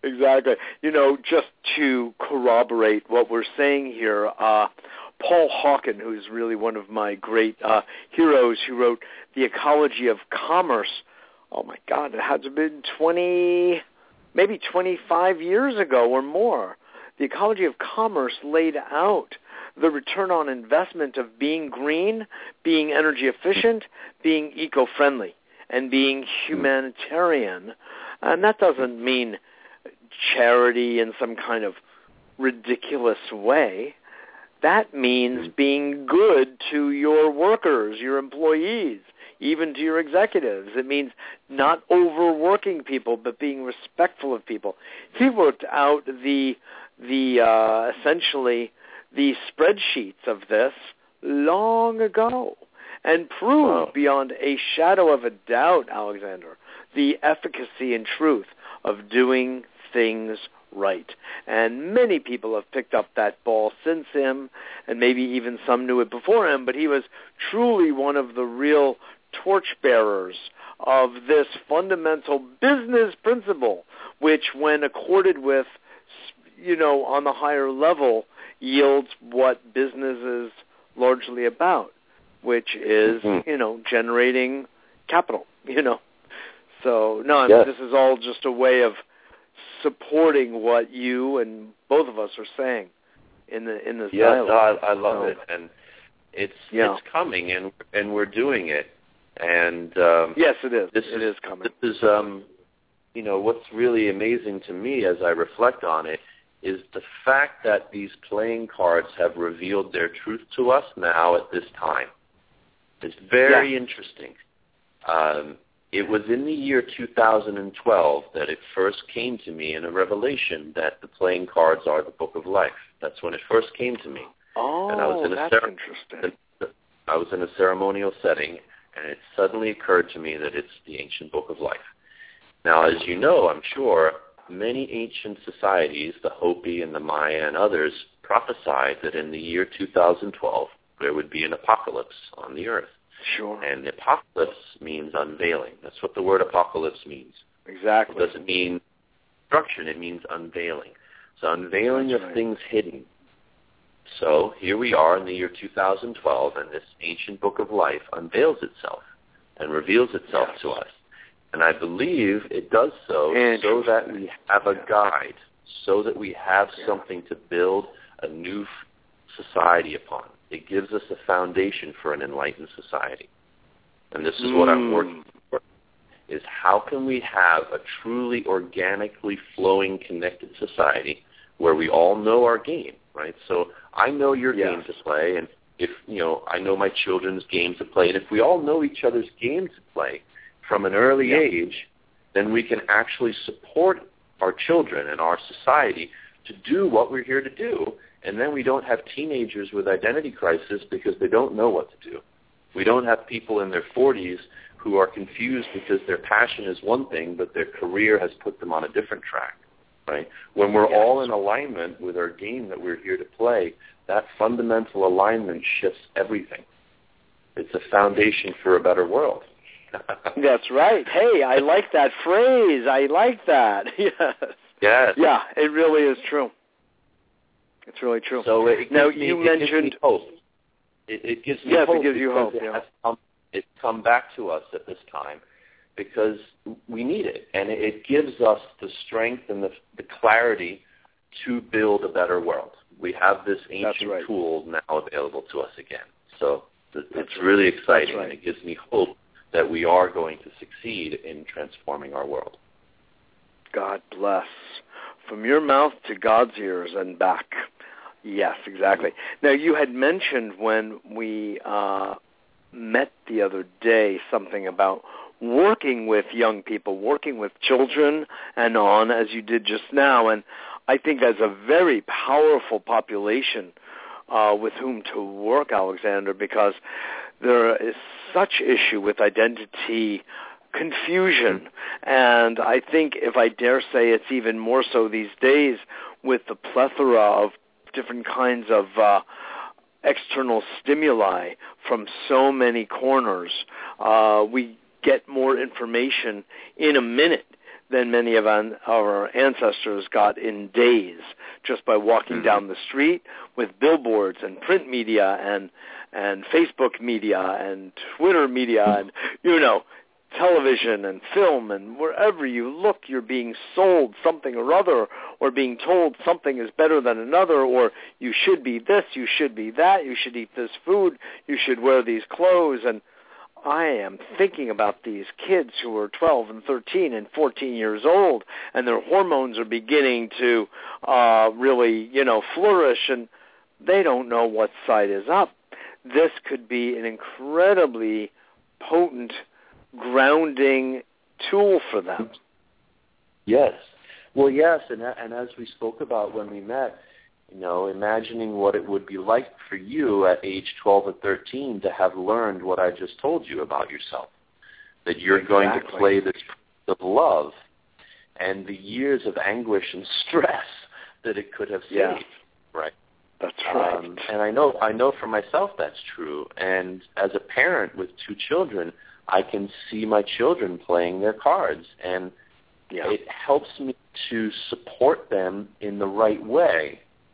Just to corroborate what we're saying here, Paul Hawken, who's really one of my great heroes, who wrote The Ecology of Commerce, oh my God, it had to have been maybe 25 years ago or more. The Ecology of Commerce laid out the return on investment of being green, being energy efficient, being eco-friendly, and being humanitarian. And that doesn't mean charity in some kind of ridiculous way. That means being good to your workers, your employees, even to your executives. It means not overworking people, but being respectful of people. He worked out essentially the spreadsheets of this long ago and proved beyond a shadow of a doubt, Alexander, the efficacy and truth of doing things right. And many people have picked up that ball since him, and maybe even some knew it before him, but he was truly one of the real torchbearers of this fundamental business principle, which when accorded with, on the higher level, yields what business is largely about, which is, generating capital, So, this is all just a way of supporting what you and both of us are saying in this dialogue. I love it, and it's coming, and we're doing it, and yes, it is. It is coming. This is what's really amazing to me as I reflect on it is the fact that these playing cards have revealed their truth to us now at this time. It's very interesting. It was in the year 2012 that it first came to me in a revelation that the playing cards are the book of life. That's when it first came to me. Oh, and I was in interesting. I was in a ceremonial setting, and it suddenly occurred to me that it's the ancient book of life. Now, as you know, I'm sure, many ancient societies, the Hopi and the Maya and others, prophesied that in the year 2012 there would be an apocalypse on the earth. Sure. And apocalypse means unveiling. That's what the word apocalypse means. Exactly. It doesn't mean destruction. It means unveiling. So unveiling of things hidden. So here we are in the year 2012, and this ancient book of life unveils itself and reveals itself to us. And I believe it does so that we have a guide, so that we have something to build a new society upon. It gives us a foundation for an enlightened society. And this is what I'm working for, is how can we have a truly organically flowing, connected society where we all know our game, right? So I know your game to play, and if, I know my children's game to play, and if we all know each other's game to play from an early age, then we can actually support our children and our society to do what we're here to do. And then we don't have teenagers with identity crisis because they don't know what to do. We don't have people in their 40s who are confused because their passion is one thing, but their career has put them on a different track, right? When we're all in alignment with our game that we're here to play, that fundamental alignment shifts everything. It's a foundation for a better world. That's right. Hey, I like that phrase. I like that. Yes. Yes. Yeah, it really is true. It's really true. So you mentioned gives me hope. It gives me hope. It gives you hope. It's come back to us at this time because we need it, and it gives us the strength and the clarity to build a better world. We have this ancient tool now available to us again. So it's really exciting, and it gives me hope that we are going to succeed in transforming our world. God bless. From your mouth to God's ears and back. Yes, exactly. Now, you had mentioned when we met the other day something about working with young people, working with children and on, as you did just now. And I think that's a very powerful population with whom to work, Alexander, because there is such issue with identity confusion. And I think, if I dare say, it's even more so these days with the plethora of different kinds of external stimuli from so many corners. We get more information in a minute than many of our ancestors got in days, just by walking down the street with billboards and print media and Facebook media and Twitter media and, television and film, and wherever you look, you're being sold something or other, or being told something is better than another, or you should be this, you should be that, you should eat this food, you should wear these clothes. And I am thinking about these kids who are 12 and 13 and 14 years old, and their hormones are beginning to really, flourish, and they don't know what side is up. This could be an incredibly potent grounding tool for them. Yes. Well, yes, and as we spoke about when we met, imagining what it would be like for you at age 12 or 13 to have learned what I just told you about yourself, that you're going to play this of love, and the years of anguish and stress that it could have saved, right? That's right. And I know for myself that's true. And as a parent with two children, I can see my children playing their cards, and it helps me to support them in the right way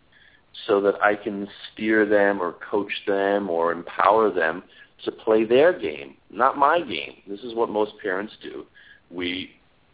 so that I can steer them or coach them or empower them to play their game, not my game. This is what most parents do. We,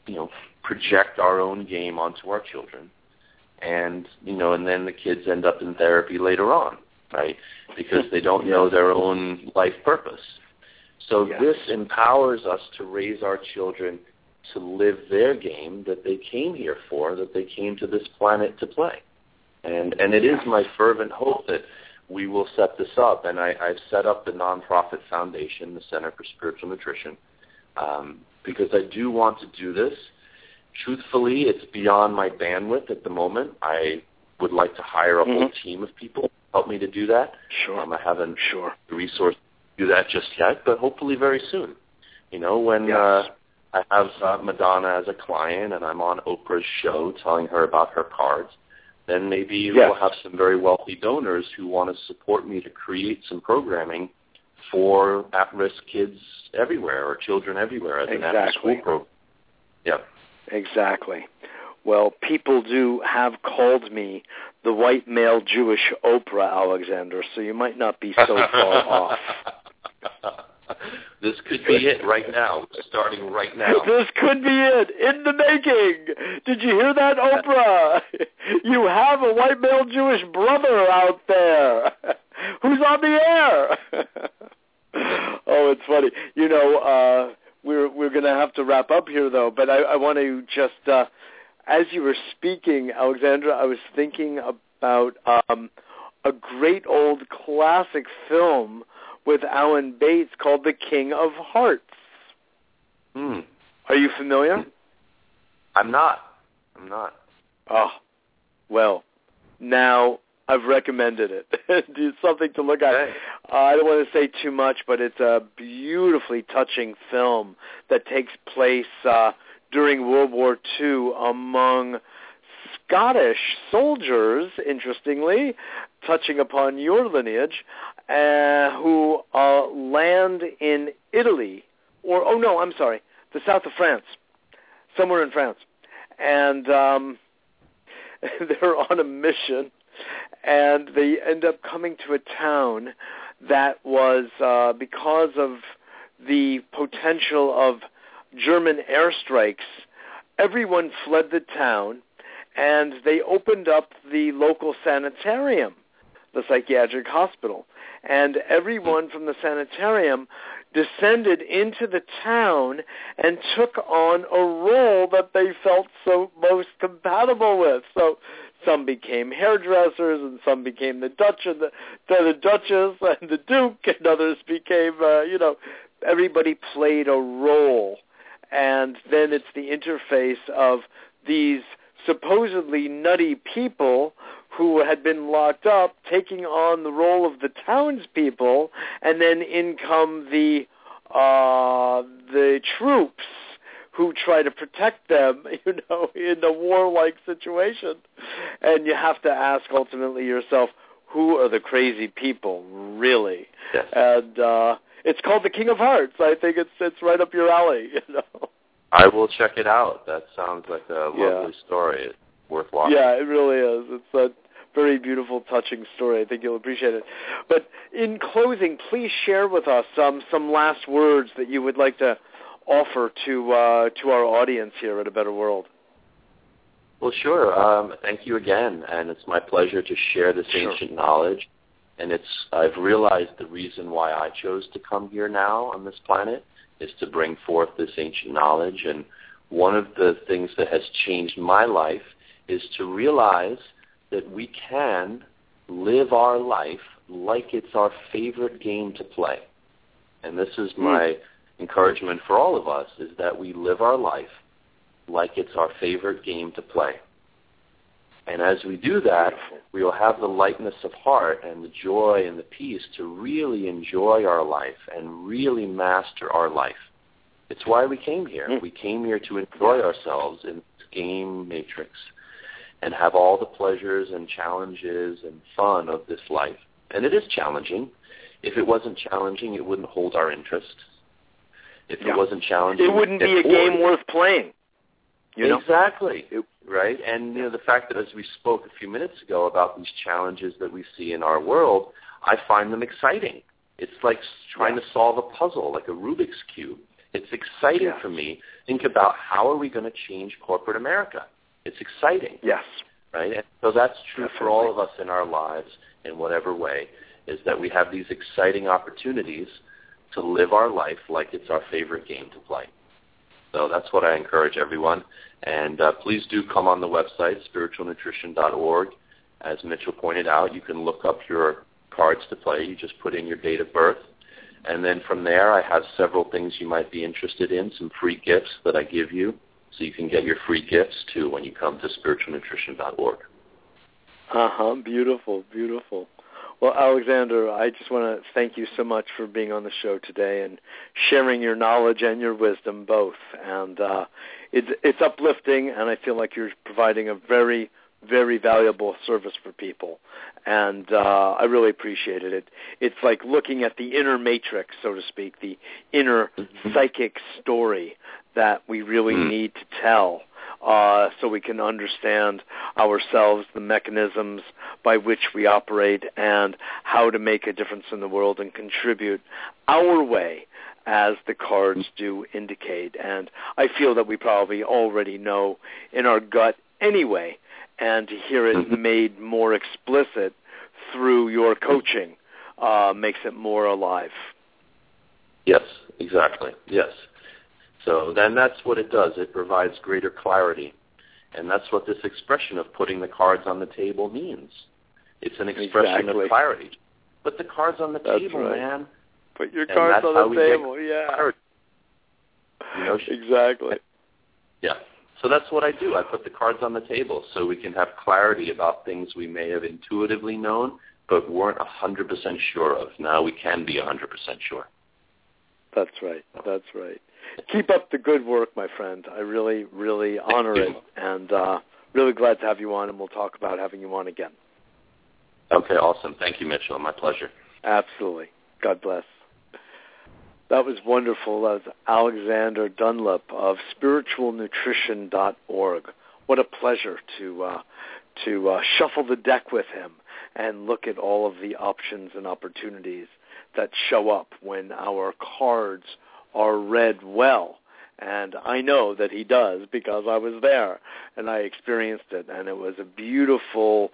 project our own game onto our children, and, and then the kids end up in therapy later on, right, because they don't know their own life purpose. So this empowers us to raise our children to live their game that they came here for, that they came to this planet to play. And it is my fervent hope that we will set this up. And I've set up the nonprofit foundation, the Center for Spiritual Nutrition, because I do want to do this. Truthfully, it's beyond my bandwidth at the moment. I would like to hire a whole team of people to help me to do that. Sure. I haven't the resource do that just yet, but hopefully very soon. When I have Madonna as a client and I'm on Oprah's show telling her about her cards, then maybe we'll have some very wealthy donors who want to support me to create some programming for at-risk kids everywhere or children everywhere as an after-school program. Yep. Exactly. Well, people do have called me the white male Jewish Oprah, Alexander, so you might not be so far off. This could be it right now, starting right now. This could be it, in the making. Did you hear that, Oprah? You have a white male Jewish brother out there who's on the air. Oh, it's funny. You know, we're going to have to wrap up here, though, but I want to just, as you were speaking, Alexandra, I was thinking about a great old classic film with Alan Bates called The King of Hearts. Are you familiar? I'm not. Oh, well, now I've recommended it. It's something to look at. Okay. I don't want to say too much, but it's a beautifully touching film that takes place during World War II among Scottish soldiers, interestingly, touching upon your lineage, who land in Italy, the south of France, somewhere in France. And they're on a mission, and they end up coming to a town that was, because of the potential of German airstrikes, everyone fled the town, and they opened up the local sanitarium, the psychiatric hospital. And everyone from the sanitarium descended into the town and took on a role that they felt so most compatible with. So some became hairdressers, and some became the Duchess and the Duke, and others became, everybody played a role. And then it's the interface of these supposedly nutty people who had been locked up taking on the role of the townspeople, and then in come the troops who try to protect them, in a warlike situation. And you have to ask ultimately yourself, who are the crazy people, really? Yes. And it's called The King of Hearts. I think it's right up your alley, I will check it out. That sounds like a lovely story. It's worth watching. Yeah, it really is. It's a very beautiful, touching story. I think you'll appreciate it. But in closing, please share with us some last words that you would like to offer to our audience here at A Better World. Well, sure. Thank you again, and it's my pleasure to share this ancient knowledge. And I've realized the reason why I chose to come here now on this planet is to bring forth this ancient knowledge. And one of the things that has changed my life is to realize that we can live our life like it's our favorite game to play. And this is my encouragement for all of us, is that we live our life like it's our favorite game to play. And as we do that, we will have the lightness of heart and the joy and the peace to really enjoy our life and really master our life. It's why we came here. We came here to enjoy ourselves in this game matrix and have all the pleasures and challenges and fun of this life. And it is challenging. If it wasn't challenging, it wouldn't hold our interest. If it wasn't challenging, it wouldn't be a game worth playing. Exactly. Right? And the fact that, as we spoke a few minutes ago about these challenges that we see in our world, I find them exciting. It's like trying to solve a puzzle, like a Rubik's Cube. It's exciting for me. Think about, how are we going to change corporate America? It's exciting. Yes. Right? And so that's true for all of us in our lives in whatever way, is that we have these exciting opportunities to live our life like it's our favorite game to play. So that's what I encourage everyone. And please do come on the website, spiritualnutrition.org. As Mitchell pointed out, you can look up your cards to play. You just put in your date of birth. And then from there, I have several things you might be interested in, some free gifts that I give you. So you can get your free gifts, too, when you come to spiritualnutrition.org. Beautiful, beautiful. Well, Alexander, I just want to thank you so much for being on the show today and sharing your knowledge and your wisdom both. And it's uplifting, and I feel like you're providing a very very valuable service for people, and I really appreciate it. It's like looking at the inner matrix, so to speak, the inner psychic story that we really need to tell so we can understand ourselves, the mechanisms by which we operate, and how to make a difference in the world and contribute our way, as the cards do indicate. And I feel that we probably already know in our gut anyway, and to hear it made more explicit through your coaching makes it more alive. Yes, exactly. Yes. So then that's what it does. It provides greater clarity. And that's what this expression of putting the cards on the table means. It's an expression of clarity. Put the cards on the table, man. Put your cards on the table, clarity. You know, exactly. Yeah. So that's what I do. I put the cards on the table so we can have clarity about things we may have intuitively known but weren't 100% sure of. Now we can be 100% sure. That's right. That's right. Keep up the good work, my friend. I really, really honor it, and really glad to have you on, and we'll talk about having you on again. Okay, awesome. Thank you, Mitchell. My pleasure. Absolutely. God bless. That was wonderful. That was Alexander Dunlap of spiritualnutrition.org. What a pleasure to shuffle the deck with him and look at all of the options and opportunities that show up when our cards are read well. And I know that he does because I was there and I experienced it. And it was a beautiful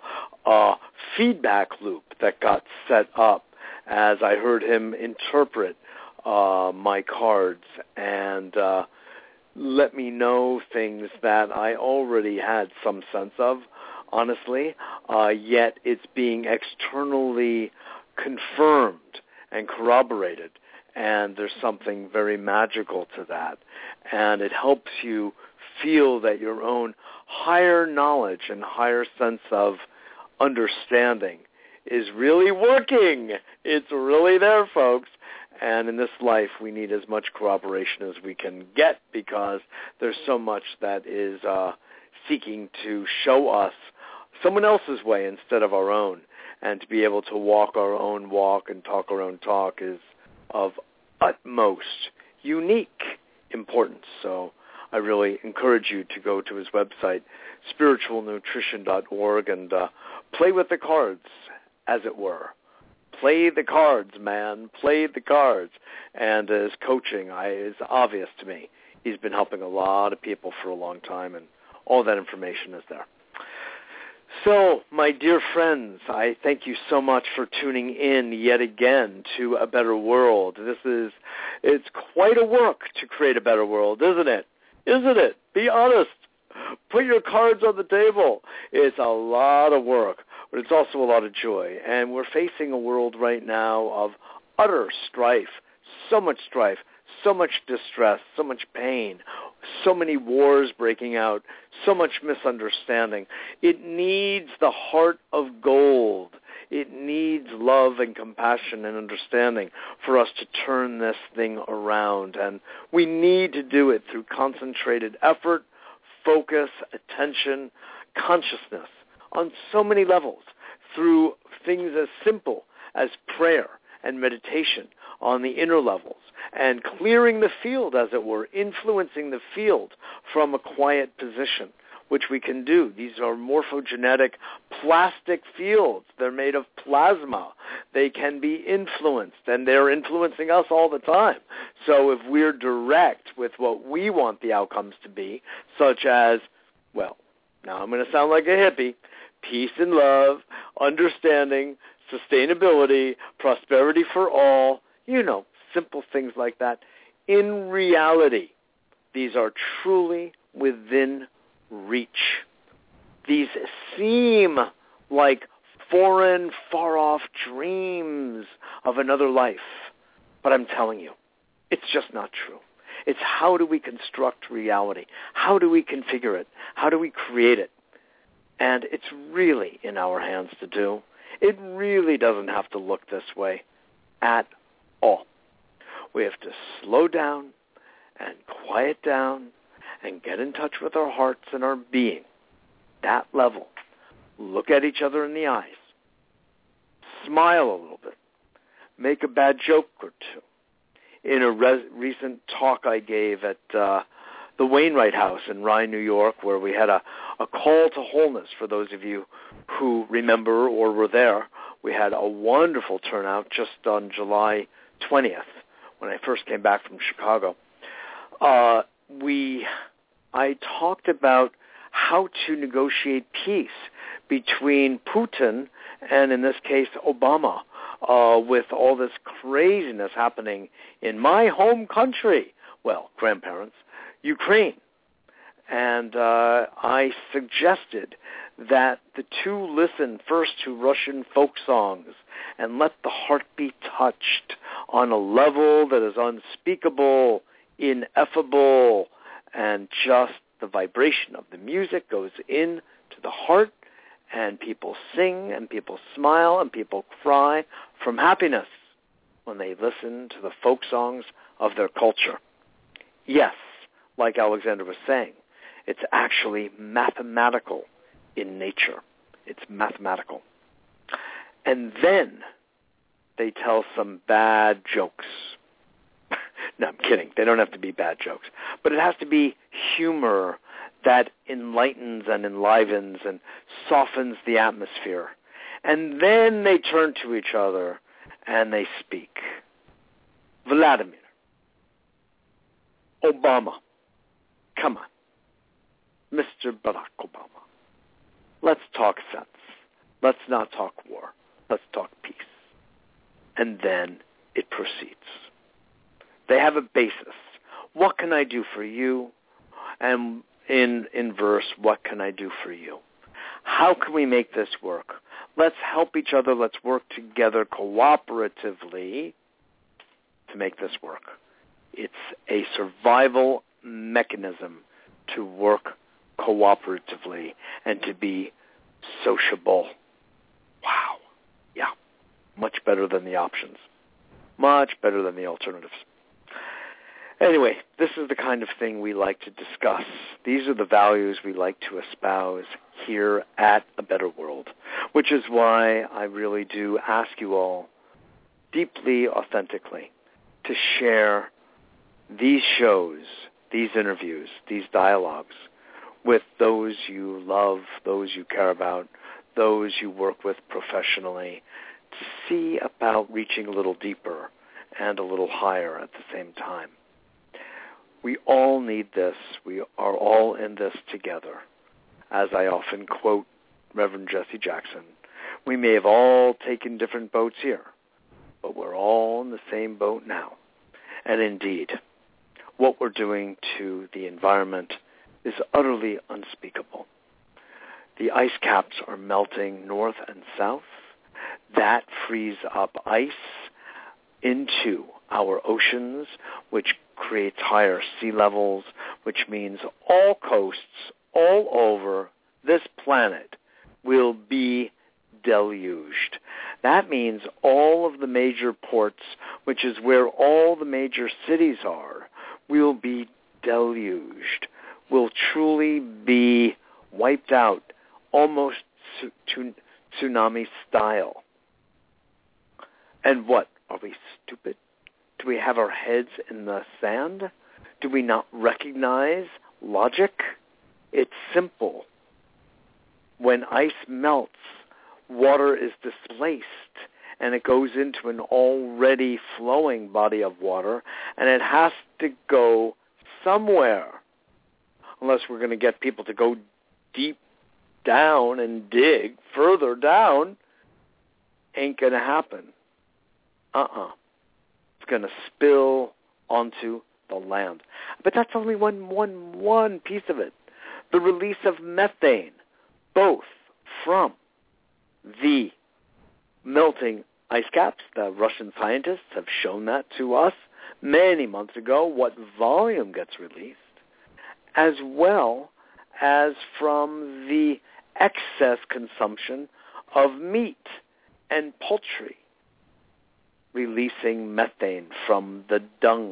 feedback loop that got set up as I heard him interpret my cards and let me know things that I already had some sense of, honestly, yet it's being externally confirmed and corroborated, and there's something very magical to that. And it helps you feel that your own higher knowledge and higher sense of understanding is really working. It's really there, folks. And in this life, we need as much corroboration as we can get because there's so much that is seeking to show us someone else's way instead of our own. And to be able to walk our own walk and talk our own talk is of utmost unique importance. So I really encourage you to go to his website, spiritualnutrition.org, and play with the cards, as it were. Play the cards, man. Play the cards. And his coaching is obvious to me. He's been helping a lot of people for a long time, and all that information is there. So, my dear friends, I thank you so much for tuning in yet again to A Better World. It's quite a work to create a better world, isn't it? Isn't it? Be honest. Put your cards on the table. It's a lot of work, but it's also a lot of joy. And we're facing a world right now of utter strife, so much distress, so much pain, so many wars breaking out, so much misunderstanding. It needs the heart of gold. It needs love and compassion and understanding for us to turn this thing around. And we need to do it through concentrated effort, focus, attention, consciousness on so many levels, through things as simple as prayer and meditation on the inner levels, and clearing the field, as it were, influencing the field from a quiet position, which we can do. These are morphogenetic plastic fields. They're made of plasma. They can be influenced, and they're influencing us all the time. So if we're direct with what we want the outcomes to be, such as, well, now I'm going to sound like a hippie, peace and love, understanding, sustainability, prosperity for all, simple things like that. In reality, these are truly within reach. These seem like foreign, far-off dreams of another life. But I'm telling you, it's just not true. It's how do we construct reality? How do we configure it? How do we create it? And it's really in our hands to do. It really doesn't have to look this way at all. We have to slow down and quiet down and get in touch with our hearts and our being. That level look at each other in the eyes, smile a little bit, make a bad joke or two. In a recent talk I gave at the Wainwright House in Rye, New York, where we had a call to wholeness for those of you who remember or were there, we had a wonderful turnout just on July 20th when I first came back from Chicago. I talked about how to negotiate peace between Putin and, in this case, Obama, with all this craziness happening in my home country, well, grandparents, Ukraine. And I suggested that the two listen first to Russian folk songs and let the heart be touched on a level that is unspeakable, ineffable, and just the vibration of the music goes into the heart, and people sing, and people smile, and people cry from happiness when they listen to the folk songs of their culture. Yes, like Alexander was saying, it's actually mathematical in nature. It's mathematical. And then they tell some bad jokes. No, I'm kidding. They don't have to be bad jokes. But it has to be humor that enlightens and enlivens and softens the atmosphere. And then they turn to each other and they speak. Vladimir, Obama, come on. Mr. Barack Obama, let's talk sense. Let's not talk war. Let's talk peace. And then it proceeds. They have a basis. What can I do for you? And in verse, what can I do for you? How can we make this work? Let's help each other. Let's work together cooperatively to make this work. It's a survival mechanism to work cooperatively and to be sociable. Wow. Yeah. Much better than the options. Much better than the alternatives. Anyway, this is the kind of thing we like to discuss. These are the values we like to espouse here at A Better World, which is why I really do ask you all deeply, authentically, to share these shows, these interviews, these dialogues with those you love, those you care about, those you work with professionally, to see about reaching a little deeper and a little higher at the same time. We all need this. We are all in this together. As I often quote Reverend Jesse Jackson, we may have all taken different boats here, but we're all in the same boat now. And indeed, what we're doing to the environment is utterly unspeakable. The ice caps are melting north and south. That frees up ice into our oceans, which creates higher sea levels, which means all coasts all over this planet will be deluged. That means all of the major ports, which is where all the major cities are, will be deluged, will truly be wiped out, almost tsunami style. And what? Are we stupid? Do we have our heads in the sand? Do we not recognize logic? It's simple. When ice melts, water is displaced, and it goes into an already flowing body of water, and it has to go somewhere, unless we're going to get people to go deep down and dig further down. Ain't going to happen. It's going to spill onto the land. But that's only one piece of it. The release of methane, both from the melting ice caps. The Russian scientists have shown that to us many months ago, what volume gets released, as well as from the excess consumption of meat and poultry, releasing methane from the dung,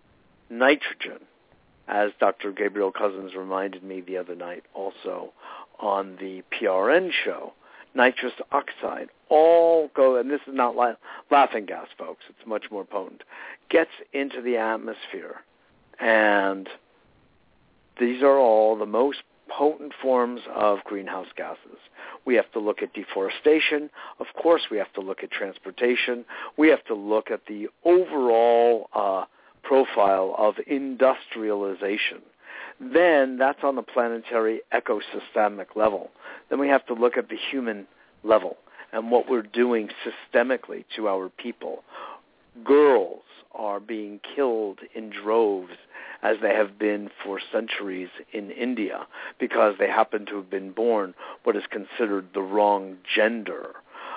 nitrogen, as Dr. Gabriel Cousens reminded me the other night also, on the PRN show, nitrous oxide, all go, and this is not laughing gas, folks, it's much more potent, gets into the atmosphere. And these are all the most potent forms of greenhouse gases. We have to look at deforestation. Of course, we have to look at transportation. We have to look at the overall profile of industrialization. Then that's on the planetary ecosystemic level. Then we have to look at the human level and what we're doing systemically to our people. Girls are being killed in droves, as they have been for centuries in India, because they happen to have been born what is considered the wrong gender.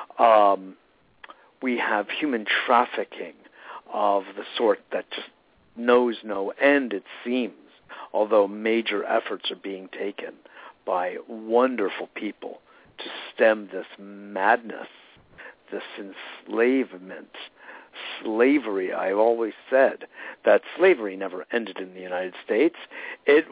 We have human trafficking of the sort that just knows no end, it seems, although major efforts are being taken by wonderful people to stem this madness, this enslavement, slavery. I've always said that slavery never ended in the United States. It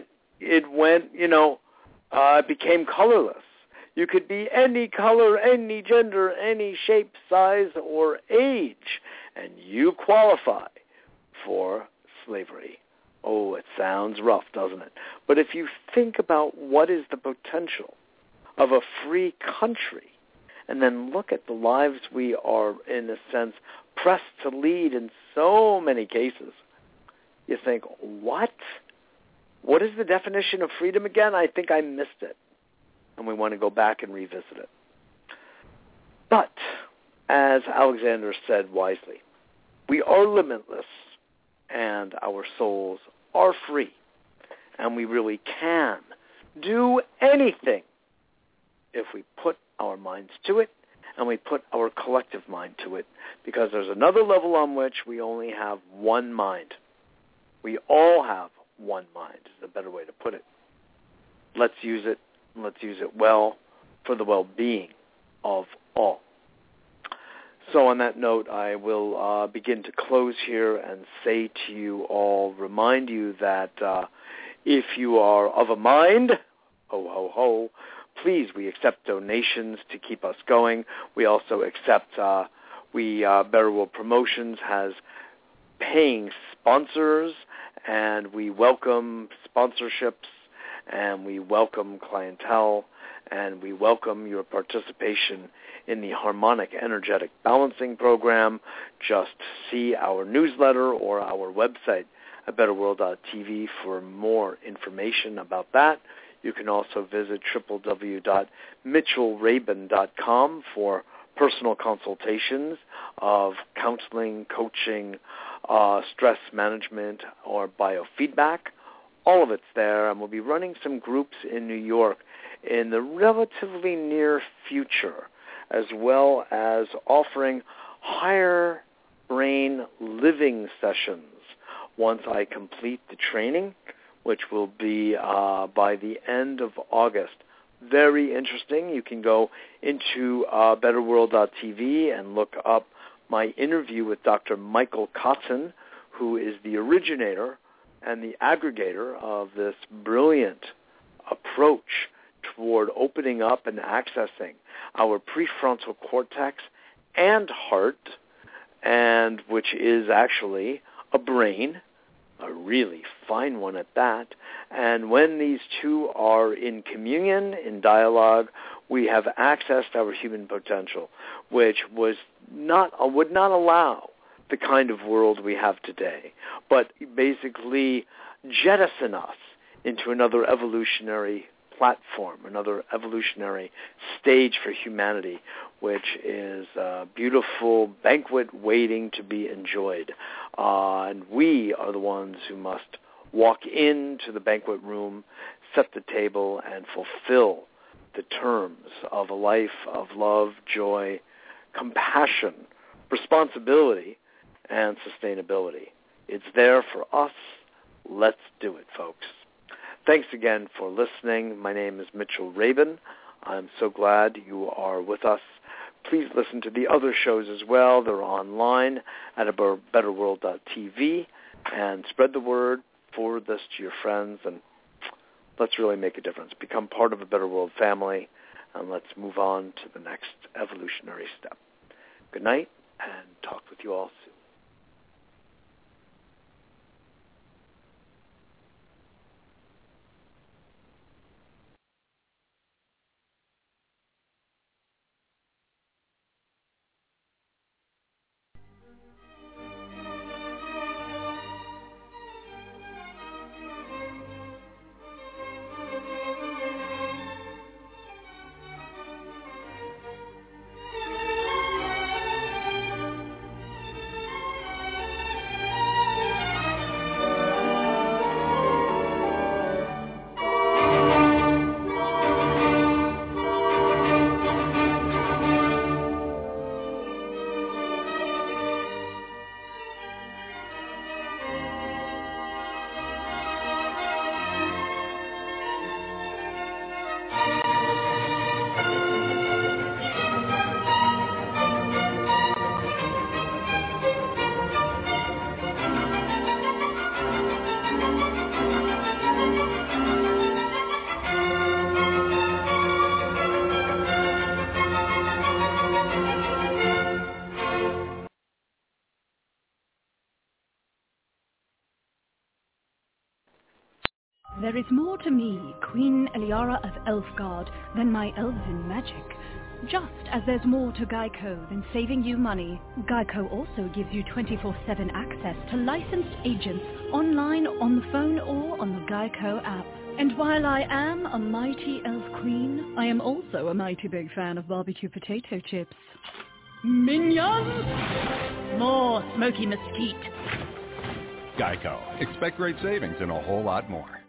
became colorless. You could be any color, any gender, any shape, size, or age, and you qualify for slavery. Oh, it sounds rough, doesn't it? But if you think about what is the potential of a free country, and then look at the lives we are, in a sense, pressed to lead in so many cases, you think, what? What is the definition of freedom again? I think I missed it. And we want to go back and revisit it. But, as Alexander said wisely, we are limitless and our souls are free. And we really can do anything if we put our minds to it and we put our collective mind to it, because there's another level on which we only have one mind. We all have one mind, is a better way to put it. Let's use it, and let's use it well for the well-being of all. So on that note, I will begin to close here and say to you all, remind you that if you are of a mind, ho, ho, ho, please, we accept donations to keep us going. We also accept, Better World Promotions has paying sponsors, and we welcome sponsorships, and we welcome clientele, and we welcome your participation in the Harmonic Energetic Balancing Program. Just see our newsletter or our website at betterworld.tv for more information about that. You can also visit www.mitchellrabin.com for personal consultations of counseling, coaching, stress management, or biofeedback. All of it's there, and we'll be running some groups in New York in the relatively near future, as well as offering higher brain living sessions once I complete the training, which will be by the end of August. Very interesting. You can go into betterworld.tv and look up my interview with Dr. Michael Kotzen, who is the originator and the aggregator of this brilliant approach toward opening up and accessing our prefrontal cortex and heart, and which is actually a brain, a really fine one at that. And when these two are in communion, in dialogue, we have accessed our human potential, which would not allow the kind of world we have today, but basically jettison us into another evolutionary platform, another evolutionary stage for humanity, which is a beautiful banquet waiting to be enjoyed. And we are the ones who must walk into the banquet room, set the table, and fulfill the terms of a life of love, joy, compassion, responsibility, and sustainability. It's there for us. Let's do it, folks. Thanks again for listening. My name is Mitchell Rabin. I'm so glad you are with us. Please listen to the other shows as well. They're online at betterworld.tv, and spread the word, forward this to your friends, and let's really make a difference. Become part of a Better World family, and let's move on to the next evolutionary step. Good night, and talk with you all soon. There is more to me, Queen Eliara of Elfgard, than my elven magic. Just as there's more to Geico than saving you money, Geico also gives you 24/7 access to licensed agents online, on the phone, or on the Geico app. And while I am a mighty elf queen, I am also a mighty big fan of barbecue potato chips. Minions! More smoky mesquite. Geico. Expect great savings and a whole lot more.